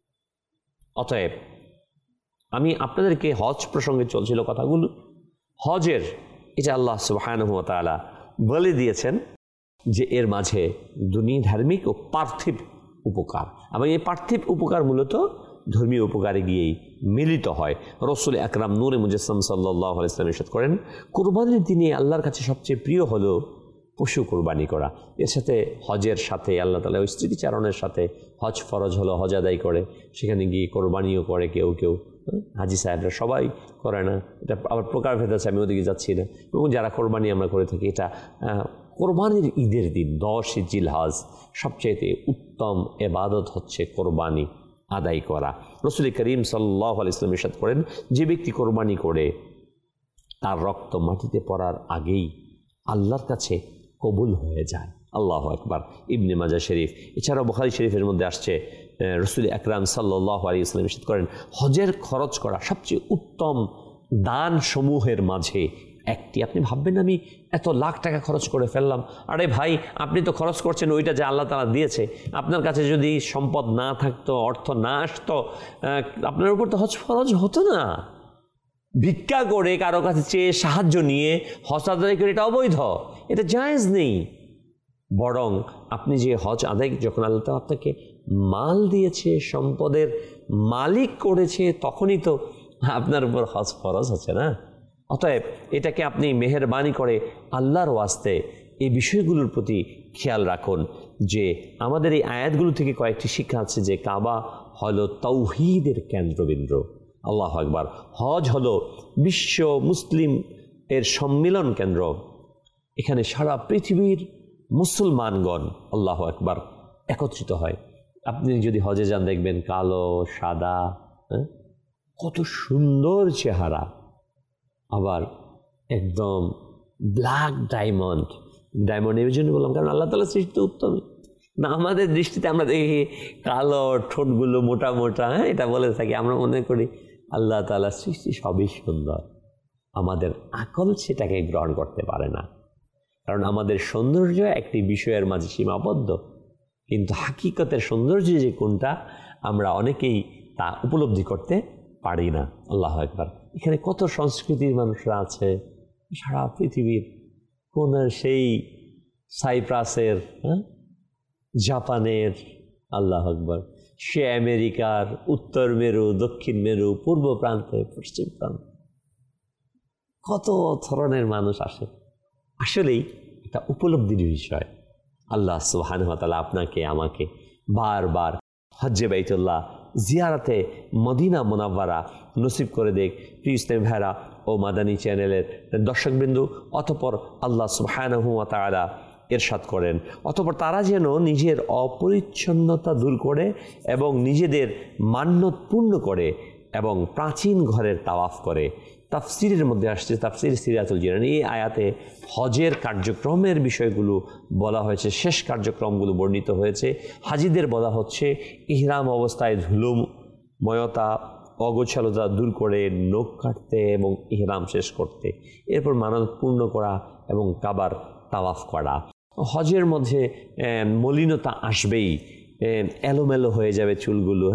অতএব আমি আপনাদেরকে হজ প্রসঙ্গে চলছিল কথাগুলো, হজের এটা আল্লাহ সুবহানাহু ওয়া তাআলা বলে দিয়েছেন যে এর মাঝে দুনিয়া ধার্মিক ও পার্থিব উপকার, এবং এই পার্থিব উপকার মূলত ধর্মীয় উপকারে গিয়েই মিলিত হয়। রাসূল আকরাম নূরে মুজাসসাম সাল্লাল্লাহু আলাইহি ওয়াসাল্লাম ইরশাদ করেন, কুরবানির দিনে আল্লাহর কাছে সবচেয়ে প্রিয় হলো পশু কোরবানি করা। এর সাথে হজের সাথে আল্লাহ তাআলা ওই স্মৃতিচারণের সাথে হজ ফরজ হলো, হজ আদায় করে সেখানে গিয়ে কোরবানিও করে কেউ কেউ, হাজি সাহেবরা সবাই করে না, এটা আবার প্রকারভেদ আছে, আমি ওদিকে যাচ্ছি না। এবং যারা কোরবানি আমরা করে থাকি, এটা কোরবানির ঈদের দিন 10 জিলহজ সবচেয়ে উত্তম ইবাদত হচ্ছে কোরবানি আদায় করা। রাসূল করিম সাল্লাল্লাহু আলাইহি ওয়াসাল্লাম ইরশাদ করেন, যে ব্যক্তি কোরবানি করে তার রক্ত মাটিতে পড়ার আগেই আল্লাহর কাছে কবুল হয়ে যায়। আল্লাহু আকবার। ইবনে মাজাহ শরীফ, এছাড়াও বুখারী শরীফের মধ্যে আসছে, রাসূল আকরাম সাল্লাল্লাহু আলাইহি ওয়াসাল্লাম ইরশাদ করেন, হজের খরচ করা সবচেয়ে উত্তম দান সমূহের মাঝে একটি। আপনি ভাববেন আমি এত লাখ টাকা খরচ করে ফেললাম, আরে ভাই আপনি তো খরচ করছেন ওইটা যে আল্লাহ তাআলা দিয়েছে। আপনার কাছে যদি সম্পদ না থাকতো, অর্থ না আসতো, আপনার উপর তো হজ ফরজ হতো না। ভিক্ষা করে কারো কাছে চেয়ে সাহায্য নিয়ে হজ আদায় করে এটা অবৈধ, এটা জায়েজ নেই। বরং আপনি যে হজ আদায়, যখন আল্লাহ তাআলা আপনাকে মাল দিয়েছে, সম্পদের মালিক করেছে, তখনই তো আপনার উপর হজ ফরজ হচ্ছে না। অতএব এটাকে আপনি মেহেরবানি করে আল্লাহর ওয়াস্তে এই বিষয়গুলোর প্রতি খেয়াল রাখুন যে আমাদের এই আয়াতগুলো থেকে কয়েকটি শিক্ষা আছে যে কাবা হলো তাওহীদের কেন্দ্রবিন্দু। আল্লাহু আকবার। হজ হলো বিশ্ব মুসলিম এর সম্মিলন কেন্দ্র। এখানে সারা পৃথিবীর মুসলমানগণ আল্লাহু আকবার একত্রিত হয়। আপনি যদি হজে যান দেখবেন কালো সাদা, কত সুন্দর চেহারা, আবার একদম ব্ল্যাক ডায়মন্ড। ডায়মন্ড এই জন্য বললাম কারণ আল্লাহ তাআলা সৃষ্টি উত্তম না। আমাদের দৃষ্টিতে আমরা দেখি কালো, ঠোঁটগুলো মোটা মোটা, এটা বলে থাকি। আমরা মনে করি আল্লাহ তাআলার সৃষ্টি সবই সুন্দর। আমাদের আকল সেটাকে গ্রহণ করতে পারে না, কারণ আমাদের সৌন্দর্য একটি বিষয়ের মাঝে সীমাবদ্ধ, কিন্তু হাকিকতের সৌন্দর্য যে কোনটা আমরা অনেকেই তা উপলব্ধি করতে পারি না। আল্লাহু আকবার। এখানে কত সংস্কৃতির মানুষরা আছে সারা পৃথিবীর, কোন সেই সাইপ্রাসের, জাপানের, আল্লাহু আকবার, সে আমেরিকার উত্তর মেরু, দক্ষিণ মেরু, পূর্ব প্রান্তে, পশ্চিম প্রান্তে কত ধরনের মানুষ আসে। আসলেই এটা উপলব্ধির বিষয়। আল্লাহ সুবহানাহু ওয়া তাআলা আপনাকে আমাকে বারবার হজ্জে বাইতুল্লাহ জিয়ারতে মদিনা মুনাওয়ারা নসিব করে দেখ। প্রিয় ইসলামী ভাইরা ও মাদানী চ্যানেলের দর্শকবৃন্দ, অতঃপর আল্লাহ সুবহানাহু ওয়া তাআলা ইরশাদ করেন, অতঃপর তারা যেন নিজের অপরিচ্ছন্নতা দূর করে এবং নিজেদের মান্যত পূর্ণ করে এবং প্রাচীন ঘরের তাওয়াফ করে। তাফসিরের মধ্যে আসছে, তাফসির সিরাতুল জিনানী, এই আয়াতে হজের কার্যক্রমের বিষয়গুলো বলা হয়েছে, শেষ কার্যক্রমগুলো বর্ণিত হয়েছে। হাজিদের বলা হচ্ছে ইহরাম অবস্থায় ধুলোময়তা, অগোছালতা দূর করে নখ কাটতে এবং ইহরাম শেষ করতে, এরপর মানত পূর্ণ করা এবং কাবার তাওয়াফ করা। হজের মধ্যে মলিনতা আসবেই, এলোমেলো হয়ে যাবে চুলগুলো,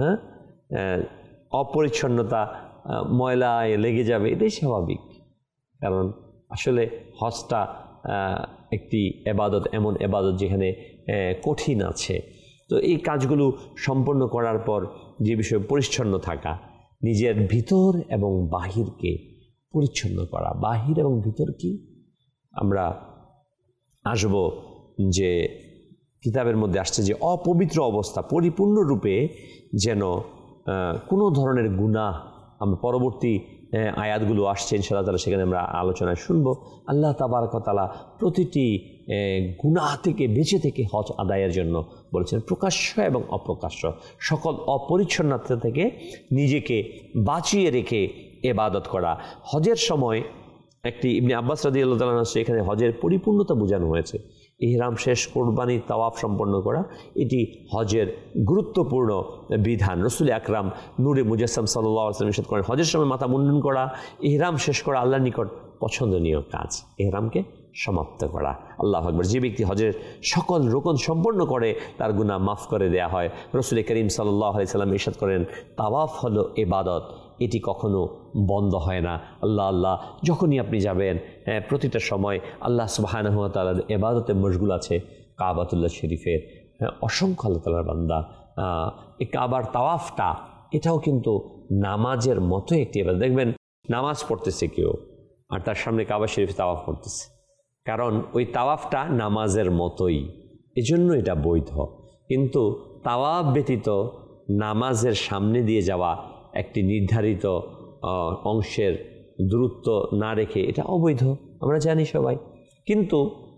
অপরিচ্ছন্নতা, ময়লায় লেগে যাবে, এটাই স্বাভাবিক। কারণ আসলে হজটা একটি এবাদত, এমন এবাদত যেখানে কঠিন আছে। তো এই কাজগুলো সম্পন্ন করার পর যে বিষয়ে পরিচ্ছন্ন থাকা, নিজের ভিতর এবং বাহিরকে পরিচ্ছন্ন করা। বাহির এবং ভিতর কি আমরা আসব যে কিতাবের মধ্যে আসছে যে অপবিত্র অবস্থা পরিপূর্ণরূপে যেন কোনো ধরনের গুনাহ, আমরা পরবর্তী আয়াতগুলো আসছে ইনশাআল্লাহ তাআলা, সেখানে আমরা আলোচনায় শুনব। আল্লাহ তাবারক ওয়া তাআলা প্রতিটি গুনাহ থেকে বেঁচে থেকে হজ আদায়ের জন্য বলেছেন, প্রকাশ্য এবং অপ্রকাশ্য সকল অপরিচ্ছন্নতা থেকে নিজেকে বাঁচিয়ে রেখে ইবাদত করা। হজের সময় একটি ইবনে আব্বাস রাদিয়াল্লাহু তাআলা আনহু, এখানে হজের পরিপূর্ণতা বোঝানো হয়েছে। ইহরাম শেষ, কুরবানি, তাওয়াফ সম্পন্ন করা, এটি হজের গুরুত্বপূর্ণ বিধান। রাসূল আকরাম নূরে মুজাসসাম সাল্লাল্লাহু আলাইহি ওয়াসাল্লাম ইরশাদ করেন, হজের সময় মাথা মুন্ডন করা, ইহরাম শেষ করা আল্লাহর নিকট পছন্দনীয় কাজ। ইহরামকে সমাপ্ত করা। আল্লাহু আকবার। যে ব্যক্তি হজের সকল রুকন সম্পন্ন করে তার গুনাহ মাফ করে দেয়া হয়। রাসূল করিম সাল্লাল্লাহু আলাইহি ওয়াসাল্লাম ইরশাদ করেন, তাওয়াফ হলো ইবাদত, এটি কখনো বন্ধ হয় না। আল্লাহ আল্লাহ যখনই আপনি যাবেন, প্রতিটা সময় আল্লাহ সুবহানাহু ওয়া তাআলার ইবাদতে মশগুল আছে। কাবাতুল্লাহ শরীফের অসংখ্য আল্লাহ তাআলার বান্দা, এই কাবার তাওয়াফটা এটাও কিন্তু নামাজের মতো একটি ইবাদত। দেখবেন নামাজ পড়তেছে কেউ আর তার সামনে কাবা শরীফ তাওয়াফ করতেছে, কারণ ওই তাওয়াফটা নামাজের মতোই, এজন্য এটা বৈধ। কিন্তু তাওয়াফ ব্যতীত নামাজের সামনে দিয়ে যাওয়া একটি নির্ধারিত অংশের দূরত্ব না রেখে এটা অবৈধ, আমরা জানি সবাই। কিন্তু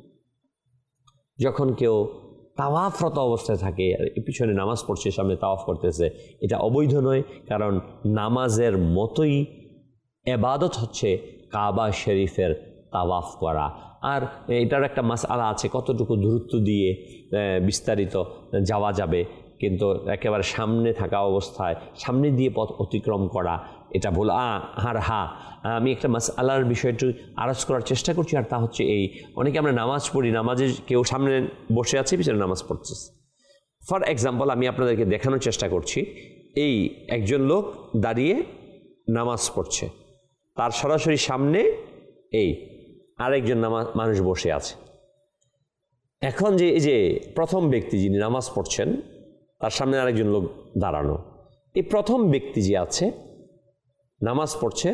যখন কেউ তাওয়াফরত অবস্থায় থাকে আর পিছনে নামাজ পড়ছে, সামনে তাওয়াফ করতেছে, এটা অবৈধ নয়, কারণ নামাজের মতোই ইবাদত হচ্ছে কাবা শরীফের তাওয়াফ করা। আর এটার একটা মাসআলা আছে, কতটুকু দূরত্ব দিয়ে বিস্তারিত যাওয়া যাবে, কিন্তু একেবারে সামনে থাকা অবস্থায় সামনে দিয়ে পথ অতিক্রম করা এটা ভুল। আমি একটা মাসআলার বিষয়টি আরজ করার চেষ্টা করছি, আর তা হচ্ছে এই, অনেকে আমরা নামাজ পড়ি, নামাজে কেউ সামনে বসে আছে, পিছনে নামাজ পড়ছে। ফর এক্সাম্পল, আমি আপনাদেরকে দেখানোর চেষ্টা করছি, এই একজন লোক দাঁড়িয়ে নামাজ পড়ছে, তার সরাসরি সামনে এই আরেকজন মানুষ বসে আছে। এখন যে এই যে প্রথম ব্যক্তি যিনি নামাজ পড়ছেন, তার সামনে আরেকজন লোক দাঁড়ানো, এই প্রথম ব্যক্তি যে আছে নামাজ পড়ছে,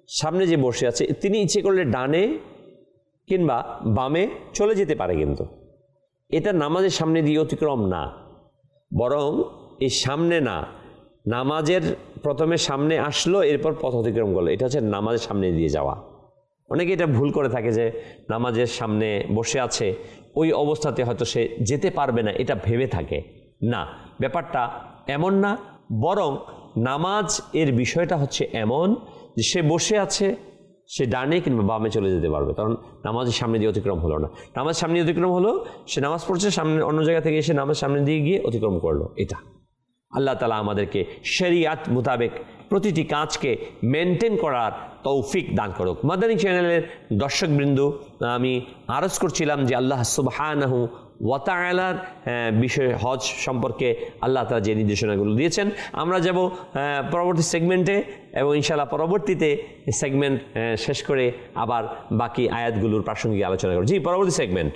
সামনে যে বসে আছে তিনি ইচ্ছে করলে ডানে কিংবা বামে চলে যেতে পারে, কিন্তু এটা নামাজের সামনে দিয়ে অতিক্রম না, বরং এই সামনে না, নামাজের প্রথমে সামনে আসলো এরপর পথ অতিক্রম করলো, এটা হচ্ছে নামাজের সামনে দিয়ে যাওয়া। অনেকে এটা ভুল করে থাকে যে নামাজের সামনে বসে আছে, ওই অবস্থাতে হয়তো সে যেতে পারবে না, এটা ভেবে থাকে। না, ব্যাপারটা এমন না, বরং নামাজ এর বিষয়টা হচ্ছে এমন যে সে বসে আছে, সে ডানে কিংবা বামে চলে যেতে পারবে, কারণ নামাজের সামনে দিয়ে অতিক্রম হলো না। নামাজ সামনে অতিক্রম হলো, সে নামাজ পড়ছে, সামনে অন্য জায়গা থেকে এসে নামাজ সামনে দিয়ে গিয়ে অতিক্রম করলো। এটা আল্লাহ তাআলা আমাদেরকে শরিয়াত মোতাবেক প্রতিটি কাজকে মেনটেন করার তৌফিক দান করুক। মাদানী চ্যানেলের দর্শকবৃন্দ, আমি আরজ করছিলাম যে আল্লাহ সুবহানাহু ওয়া তাআলার বিষয় হজ সম্পর্কে আল্লাহ তাআলা যে নির্দেশনাগুলো দিয়েছেন, আমরা যাব পরবর্তী সেগমেন্টে এবং ইনশাআল্লাহ পরবর্তীতে সেগমেন্ট শেষ করে আবার বাকি আয়াতগুলোর প্রাসঙ্গিক আলোচনা করব। জি, পরবর্তী সেগমেন্ট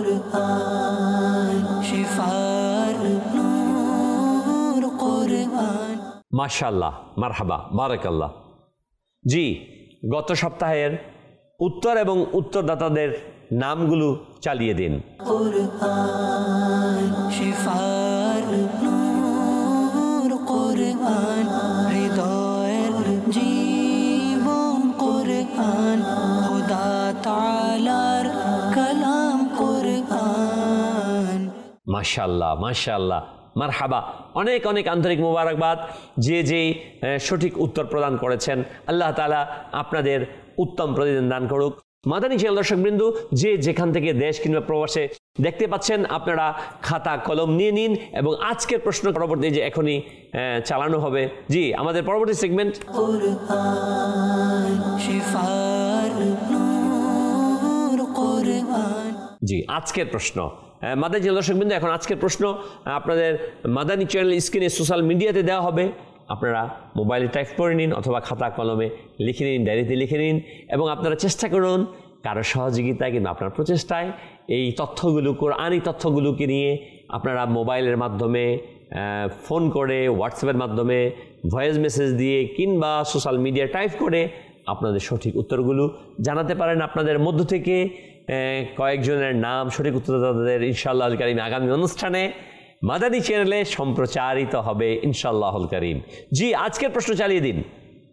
মাশাআল্লাহ, মারহাবা, বারাকাল্লাহ। জি, গত সপ্তাহের উত্তর এবং উত্তরদাতাদের নামগুলো চালিয়ে দিন। মাশাআল্লাহ, মাশাআল্লাহ, মারহাবা, অনেক অনেক আন্তরিক মোবারকবাদ যে যেই সঠিক উত্তর প্রদান করেছেন। আল্লাহ তাআলা আপনাদের উত্তম প্রতিদান দান করুক। মাদানী চ্যানেল দর্শকবৃন্দ, যে যেখান থেকে দেশ কিংবা প্রবাসে দেখতে পাচ্ছেন, আপনারা খাতা কলম নিয়ে নিন এবং আজকের প্রশ্ন পরবর্তী যে এখনই চালানো হবে। জি, আমাদের পরবর্তী সেগমেন্ট জি, আজকের প্রশ্ন। মাদানী চ্যানেল দর্শকবৃন্দ, এখন আজকের প্রশ্ন আপনাদের মাদানী চ্যানেল স্ক্রিনে সোশ্যাল মিডিয়াতে দেওয়া হবে। আপনারা মোবাইলে টাইপ করে নিন অথবা খাতা কলমে লিখে নিন, ডায়েরিতে লিখে নিন এবং আপনারা চেষ্টা করুন কারো সহযোগিতায় কিংবা আপনার প্রচেষ্টায় এই তথ্যগুলো, কোরআনী তথ্যগুলোকে নিয়ে আপনারা মোবাইলের মাধ্যমে, ফোন করে, হোয়াটসঅ্যাপের মাধ্যমে, ভয়েস মেসেজ দিয়ে কিংবা সোশ্যাল মিডিয়া টাইপ করে আপনাদের সঠিক উত্তরগুলো জানাতে পারেন। আপনাদের মধ্য থেকে কয়েকজনের নাম সঠিক উত্তরদাতাদের ইনশাআল্লাহুল কারীম আগামী অনুষ্ঠানে মাদানী চ্যানেলে সম্প্রচারিত হবে ইনশাআল্লাহুল কারীম। জি, আজকের প্রশ্ন চালিয়ে দিন।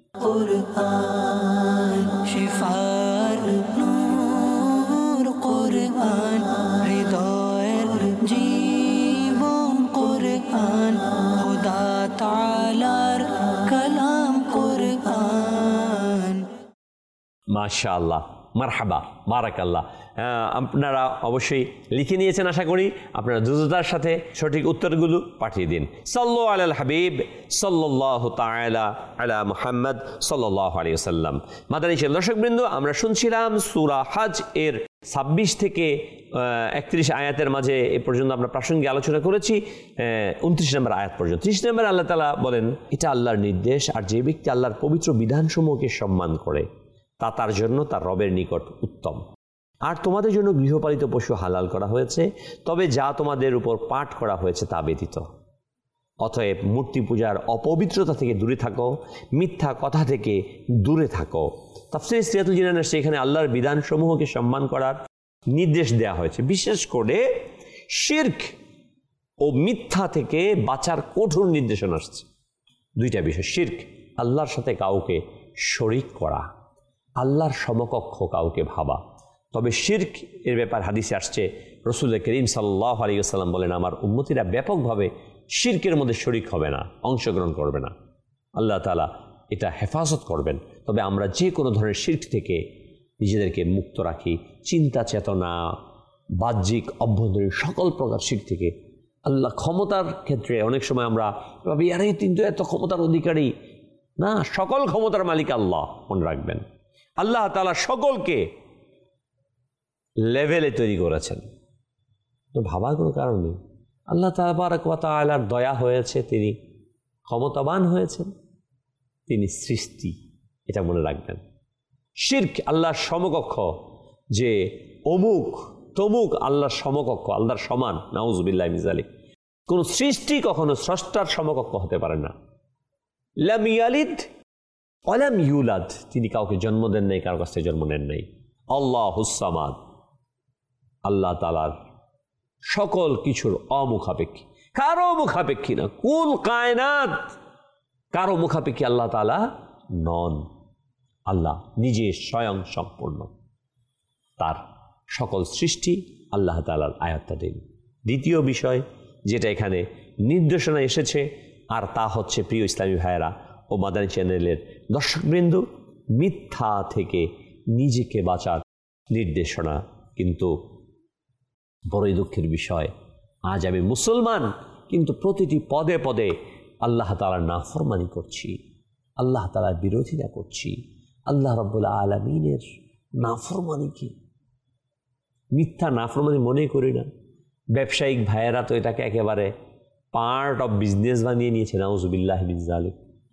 মাশাআল্লাহ, মারহাবা, বারাকাল্লাহ। আপনারা অবশ্যই লিখে নিয়েছেন আশা করি। আপনারা দ্রুততার সাথে সঠিক উত্তরগুলো পাঠিয়ে দিন। সাল্লু আলাল হাবিব সাল্লাল্লাহু তাআলা আলা মুহাম্মদ সাল্লাল্লাহু আলাইহি ওয়াসাল্লাম। মাদানী চ্যানেল দর্শকবৃন্দ, আমরা শুনছিলাম সূরা হজ এর 26 থেকে 31 আয়াতের মাঝে এ পর্যন্ত আমরা প্রাসঙ্গিক আলোচনা করেছি 29 নম্বর আয়াত পর্যন্ত। 30 নম্বর আল্লাহ তাআলা বলেন, এটা আল্লাহর নির্দেশ, আর যে ব্যক্তি আল্লাহর পবিত্র বিধানসমূহকে সম্মান করে তা তার জন্য তার রবের নিকট উত্তম। আর তোমাদের জন্য গৃহপালিত পশু হালাল করা হয়েছে, তবে যা তোমাদের উপর পাঠ করা হয়েছে তা ব্যতীত। অতএব মূর্তি পূজার অপবিত্রতা থেকে দূরে থাকো, মিথ্যা কথা থেকে দূরে থাকো। তাফসীর সিরাতুল জিনানে সেখানে আল্লাহর বিধানসমূহকে সম্মান করার নির্দেশ দেওয়া হয়েছে, বিশেষ করে শিরক ও মিথ্যা থেকে বাঁচার কঠোর নির্দেশনা আসছে। দুইটা বিষয়, শিরক আল্লাহর সাথে কাউকে শরীক করা, আল্লাহর সমকক্ষ কাউকে ভাবা। তবে শিরক এর ব্যাপার হাদিসে আসছে, রাসূল করিম সাল্লাল্লাহু আলাইহি ওয়াসাল্লাম বলেন, আমার উম্মতিরা ব্যাপকভাবে শিরকের মধ্যে শরীক হবে না, অংশগ্রহণ করবে না। আল্লাহ তাআলা এটা হেফাজত করবেন। তবে আমরা যে কোনো ধরনের শিরক থেকে নিজেদেরকে মুক্ত রাখি। চিন্তা চেতনা, বাহ্যিক অভ্যন্তরীণ সকল প্রকার শিরক থেকে। আল্লাহ ক্ষমতার ক্ষেত্রে অনেক সময় আমরা ভাবি, আরে কিন্তু এত ক্ষমতার অধিকারী না, সকল ক্ষমতার মালিক আল্লাহ। মনে রাখবেন, আল্লাহ তাআলা সকলকে লেভেলে তৈরি করেছেন, তো ভাবার কোনো কারণ নেই। আল্লাহ তাবারক ওয়া তাআলার দয়া হয়েছে, তিনি ক্ষমতাবান হয়েছেন, তিনি সৃষ্টি, এটা মনে রাখবেন। শিরক আল্লাহর সমকক্ষ, যে অমুক তমুক আল্লাহর সমকক্ষ, আল্লাহর সমান, নাউযুবিল্লাহি মিন যালিক। কোন সৃষ্টি কখনো স্রষ্টার সমকক্ষ হতে পারে না। লাম ইয়ালিদ ওয়ালাম ইউলাদ, তিনি কাউকে জন্ম দেন নাই, কারো কাছ থেকে জন্ম নেন নাই। আল্লাহুস সামাদ, আল্লাহ তাআলার সকল কিছুর অমুখাপেক্ষী, কারো মুখাপেক্ষী না। কুল কায়নাত কারো মুখাপেক্ষী আল্লাহ তাআলা নন। আল্লাহ নিজে স্বয়ং সম্পূর্ণ, তার সকল সৃষ্টি আল্লাহ তাআলার আয়াত্তাধীন। দ্বিতীয় বিষয় যেটা এখানে নির্দেশনা এসেছে, আর তা হচ্ছে প্রিয় ইসলামী ভাইয়েরা ও মাদানী চ্যানেলের দর্শকবৃন্দ, মিথ্যা থেকে নিজেকে বাঁচার নির্দেশনা। কিন্তু বড়ই দুঃখের বিষয়, আজ আমি মুসলমান কিন্তু প্রতিটি পদে পদে আল্লাহ তাআলার নাফরমানি করছি, আল্লাহ তাআলার বিরোধিতা করছি, আল্লাহ রাব্বুল আলামিনের নাফরমানিকে মিথ্যা নাফরমানি মনে করি না। ব্যবসায়িক ভাইয়েরা তো এটাকে একেবারে পার্ট অফ বিজনেস বানিয়ে নিয়েছে, নাউজুবিল্লাহি মিন যালিক।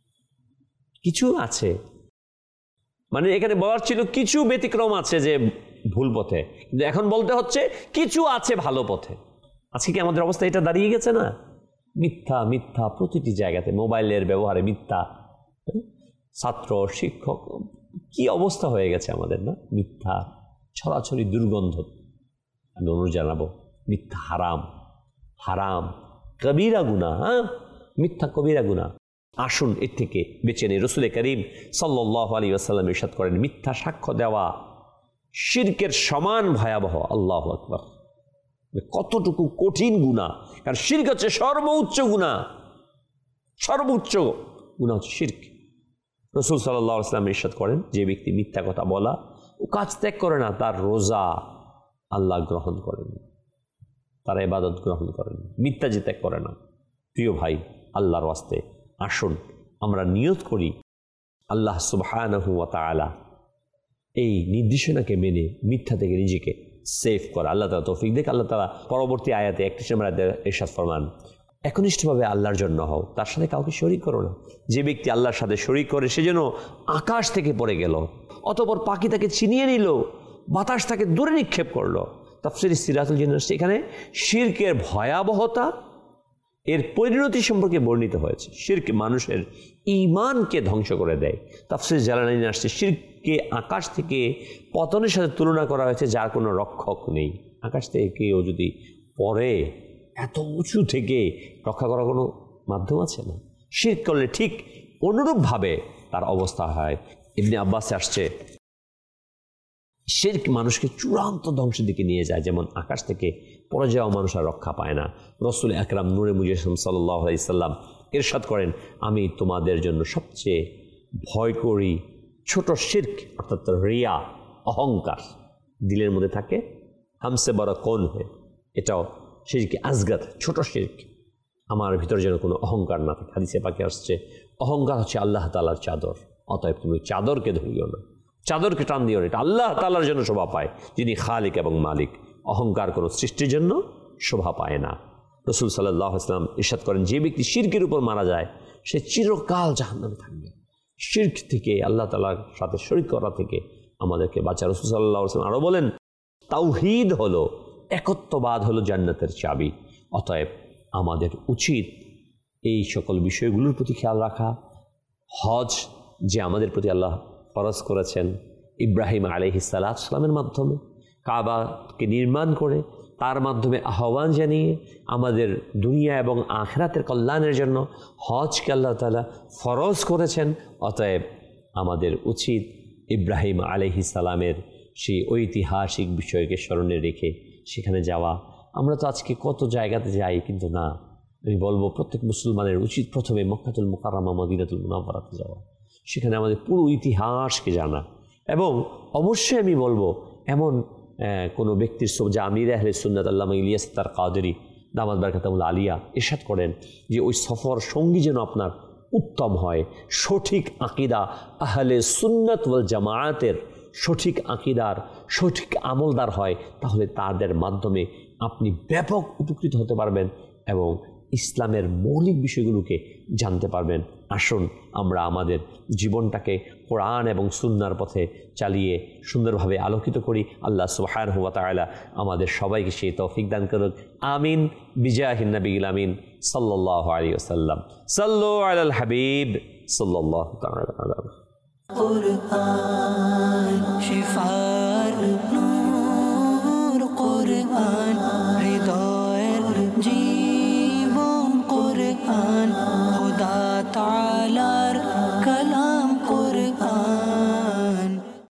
কিছু আছে, মানে এখানে বলার ছিল কিছু ব্যতিক্রম আছে যে ভুল পথে, কিন্তু এখন বলতে হচ্ছে কিছু আছে ভালো পথে। আজকে কি আমাদের অবস্থা এটা দাঁড়িয়ে গেছে না? মিথ্যা মিথ্যা প্রতিটি জায়গাতে, মোবাইলের ব্যবহারে মিথ্যা, ছাত্র শিক্ষক, কি অবস্থা হয়ে গেছে আমাদের না? মিথ্যা ছড়াছড়ি, দুর্গন্ধ। আমি অনুরোধ জানাবো, মিথ্যা হারাম, হারাম কবিরা গুনাহ, মিথ্যা কবিরা গুনাহ। আসুন এর থেকে বেঁচে নেই। রাসূল করিম সাল্লাল্লাহু আলাইহি ওয়াসাল্লাম ইরশাদ করেন, মিথ্যা সাক্ষ্য দেওয়া শিরকের সমান ভয়াবহ। আল্লাহু আকবার, কতটুকু কঠিন গুনাহ! কারণ শিরক হচ্ছে সর্বোচ্চ গুনাহ, সর্বোচ্চ গুনাহ হচ্ছে শিরক। রাসূল সাল্লাল্লাহু আলাইহি ওয়াসাল্লাম ইরশাদ করেন, যে ব্যক্তি মিথ্যা কথা বলা ও কাজ ত্যাগ করে না, তার রোজা আল্লাহ গ্রহণ করেন, তার ইবাদত গ্রহণ করেন। মিথ্যা যে ত্যাগ করে না, প্রিয় ভাই, আল্লাহর ওয়াস্তে আসুন আমরা নিয়ত করি আল্লাহ সুবহানাহু ওয়া তাআলা এই নির্দেশনাকে মেনে মিথ্যা থেকে নিজেকে সেভ করা। আল্লাহ তাআলা তৌফিক দেখ। আল্লাহ তাআলা পরবর্তী আয়াতে 31 নম্বর আয়াতে ইরশাদ ফরমান, একনিষ্ঠভাবে আল্লাহর জন্য হও, তার সাথে কাউকে শরীক করো না। যে ব্যক্তি আল্লাহর সাথে শরীক করে সে যেন আকাশ থেকে পড়ে গেল, অতঃপর পাখি তাকে ছিনিয়ে নিল, বাতাস তাকে দূরে নিক্ষেপ করলো। তাফসীরে সিরাতুল জিন এখানে শিরকের ভয়াবহতা, এর পরিণতি সম্পর্কে বর্ণিত হয়েছে। শিরক মানুষের ঈমানকে ধ্বংস করে দেয়। তাফসীর জালালাইনে আসছে, শিরককে আকাশ থেকে পতনের সাথে তুলনা করা হয়েছে যার কোনো রক্ষক নেই। আকাশ থেকে কেউ যদি পড়ে, এত উঁচু থেকে রক্ষা করার কোনো মাধ্যম আছে না। শিরক করলে ঠিক অনুরূপভাবে তার অবস্থা হয়। ইবনে আব্বাসে আসছে, শিরক মানুষকে চূড়ান্ত ধ্বংসের দিকে নিয়ে যায়, যেমন আকাশ থেকে পড়ে যাওয়া মানুষ আর রক্ষা পায় না। রাসূল আকরাম নূরে মুজাসসাম সাল্লাল্লাহু আলাইহি সাল্লাম ইরশাদ করেন, আমি তোমাদের জন্য সবচেয়ে ভয় করি ছোট শিরক, অর্থাৎ রিয়া, অহংকার দিলের মধ্যে থাকে। হামসে বড় কোন হয়, এটাও শিরকে আসগার, ছোট শিরক। আমার ভিতরে যেন কোনো অহংকার না থাকে। হাদিসে পাকে আসছে, অহংকার হচ্ছে আল্লাহ তাআলার চাদর, অতএব তুমি চাদরকে ধরিও না, চাদরকে টান দিও না। এটা আল্লাহ তাআলার জন্য শোভা পায়, যিনি খালিক এবং মালিক। অহংকার কোনো সৃষ্টির জন্য শোভা পায় না। রাসূল সাল্লাল্লাহু আলাইহি ওয়াসাল্লাম ইরশাদ করেন, যে ব্যক্তি শিরকের উপর মারা যায় সে চিরকাল জাহান্নামে থাকবে। শিরক থেকে, আল্লাহ তাআলার সাথে শরীক করা থেকে আমাদেরকে বাঁচা। রাসূল সাল্লাল্লাহু আলাইহি ওয়াসাল্লাম আরও বলেন, তাওহীদ হলো, একত্ববাদ হলো জান্নাতের চাবি। অতএব আমাদের উচিত এই সকল বিষয়গুলোর প্রতি খেয়াল রাখা। হজ যে আমাদের প্রতি আল্লাহ ফরজ করেছেন, ইব্রাহিম আলাইহিস সালামের মাধ্যমে কাবাকে নির্মাণ করে তার মাধ্যমে আহ্বান জানিয়ে আমাদের দুনিয়া এবং আখিরাতের কল্যাণের জন্য হজকে আল্লাহ তাআলা ফরজ করেছেন। অতএব আমাদের উচিত ইব্রাহিম আলাইহিস সালামের সেই ঐতিহাসিক বিষয়কে স্মরণে রেখে সেখানে যাওয়া। আমরা তো আজকে কত জায়গাতে যাই, কিন্তু না, আমি বলবো প্রত্যেক মুসলমানের উচিত প্রথমে মক্কাতুল মুকাররমা, মদিনাতুল মুনাওয়ারাতে যাওয়া, সেখানে আমাদের পুরো ইতিহাসকে জানা। এবং অবশ্যই আমি বলবো, এমন কোনো ব্যক্তির যা আমির আহলে সুন্নাত আল্লামা ইলিয়াস তার কাদেরী দামাত বারকাতুহুল আলিয়া ইরশাদ করেন যে ওই সফর সঙ্গী যেন আপনার উত্তম হয়, সঠিক আকীদা আহলে সুন্নাত ওয়াল জামায়াতের সঠিক আকীদার সঠিক আমলদার হয়, তাহলে তাদের মাধ্যমে আপনি ব্যাপক উপকৃত হতে পারবেন এবং ইসলামের মৌলিক বিষয়গুলোকে জানতে পারবেন। আসুন আমরা আমাদের জীবনটাকে কোরআন এবং সুন্নাহর পথে চালিয়ে সুন্দরভাবে আলোকিত করি। আল্লাহ সুবহানাহু ওয়া তাআলা আমাদের সবাইকে সেই তৌফিক দান করুক। আমিন বিজাহিন নবিয়িল আমিন সাল্লাল্লাহু আলাইহি ওয়াসাল্লাম। সাল্লু আলাল হাবিব সাল্লাল্লাহু তাআলা আলাইহি। কুরআন শিফার নূর কুরআন হৃদয়ের জীবন কুরআন খোদা তাআলার কালাম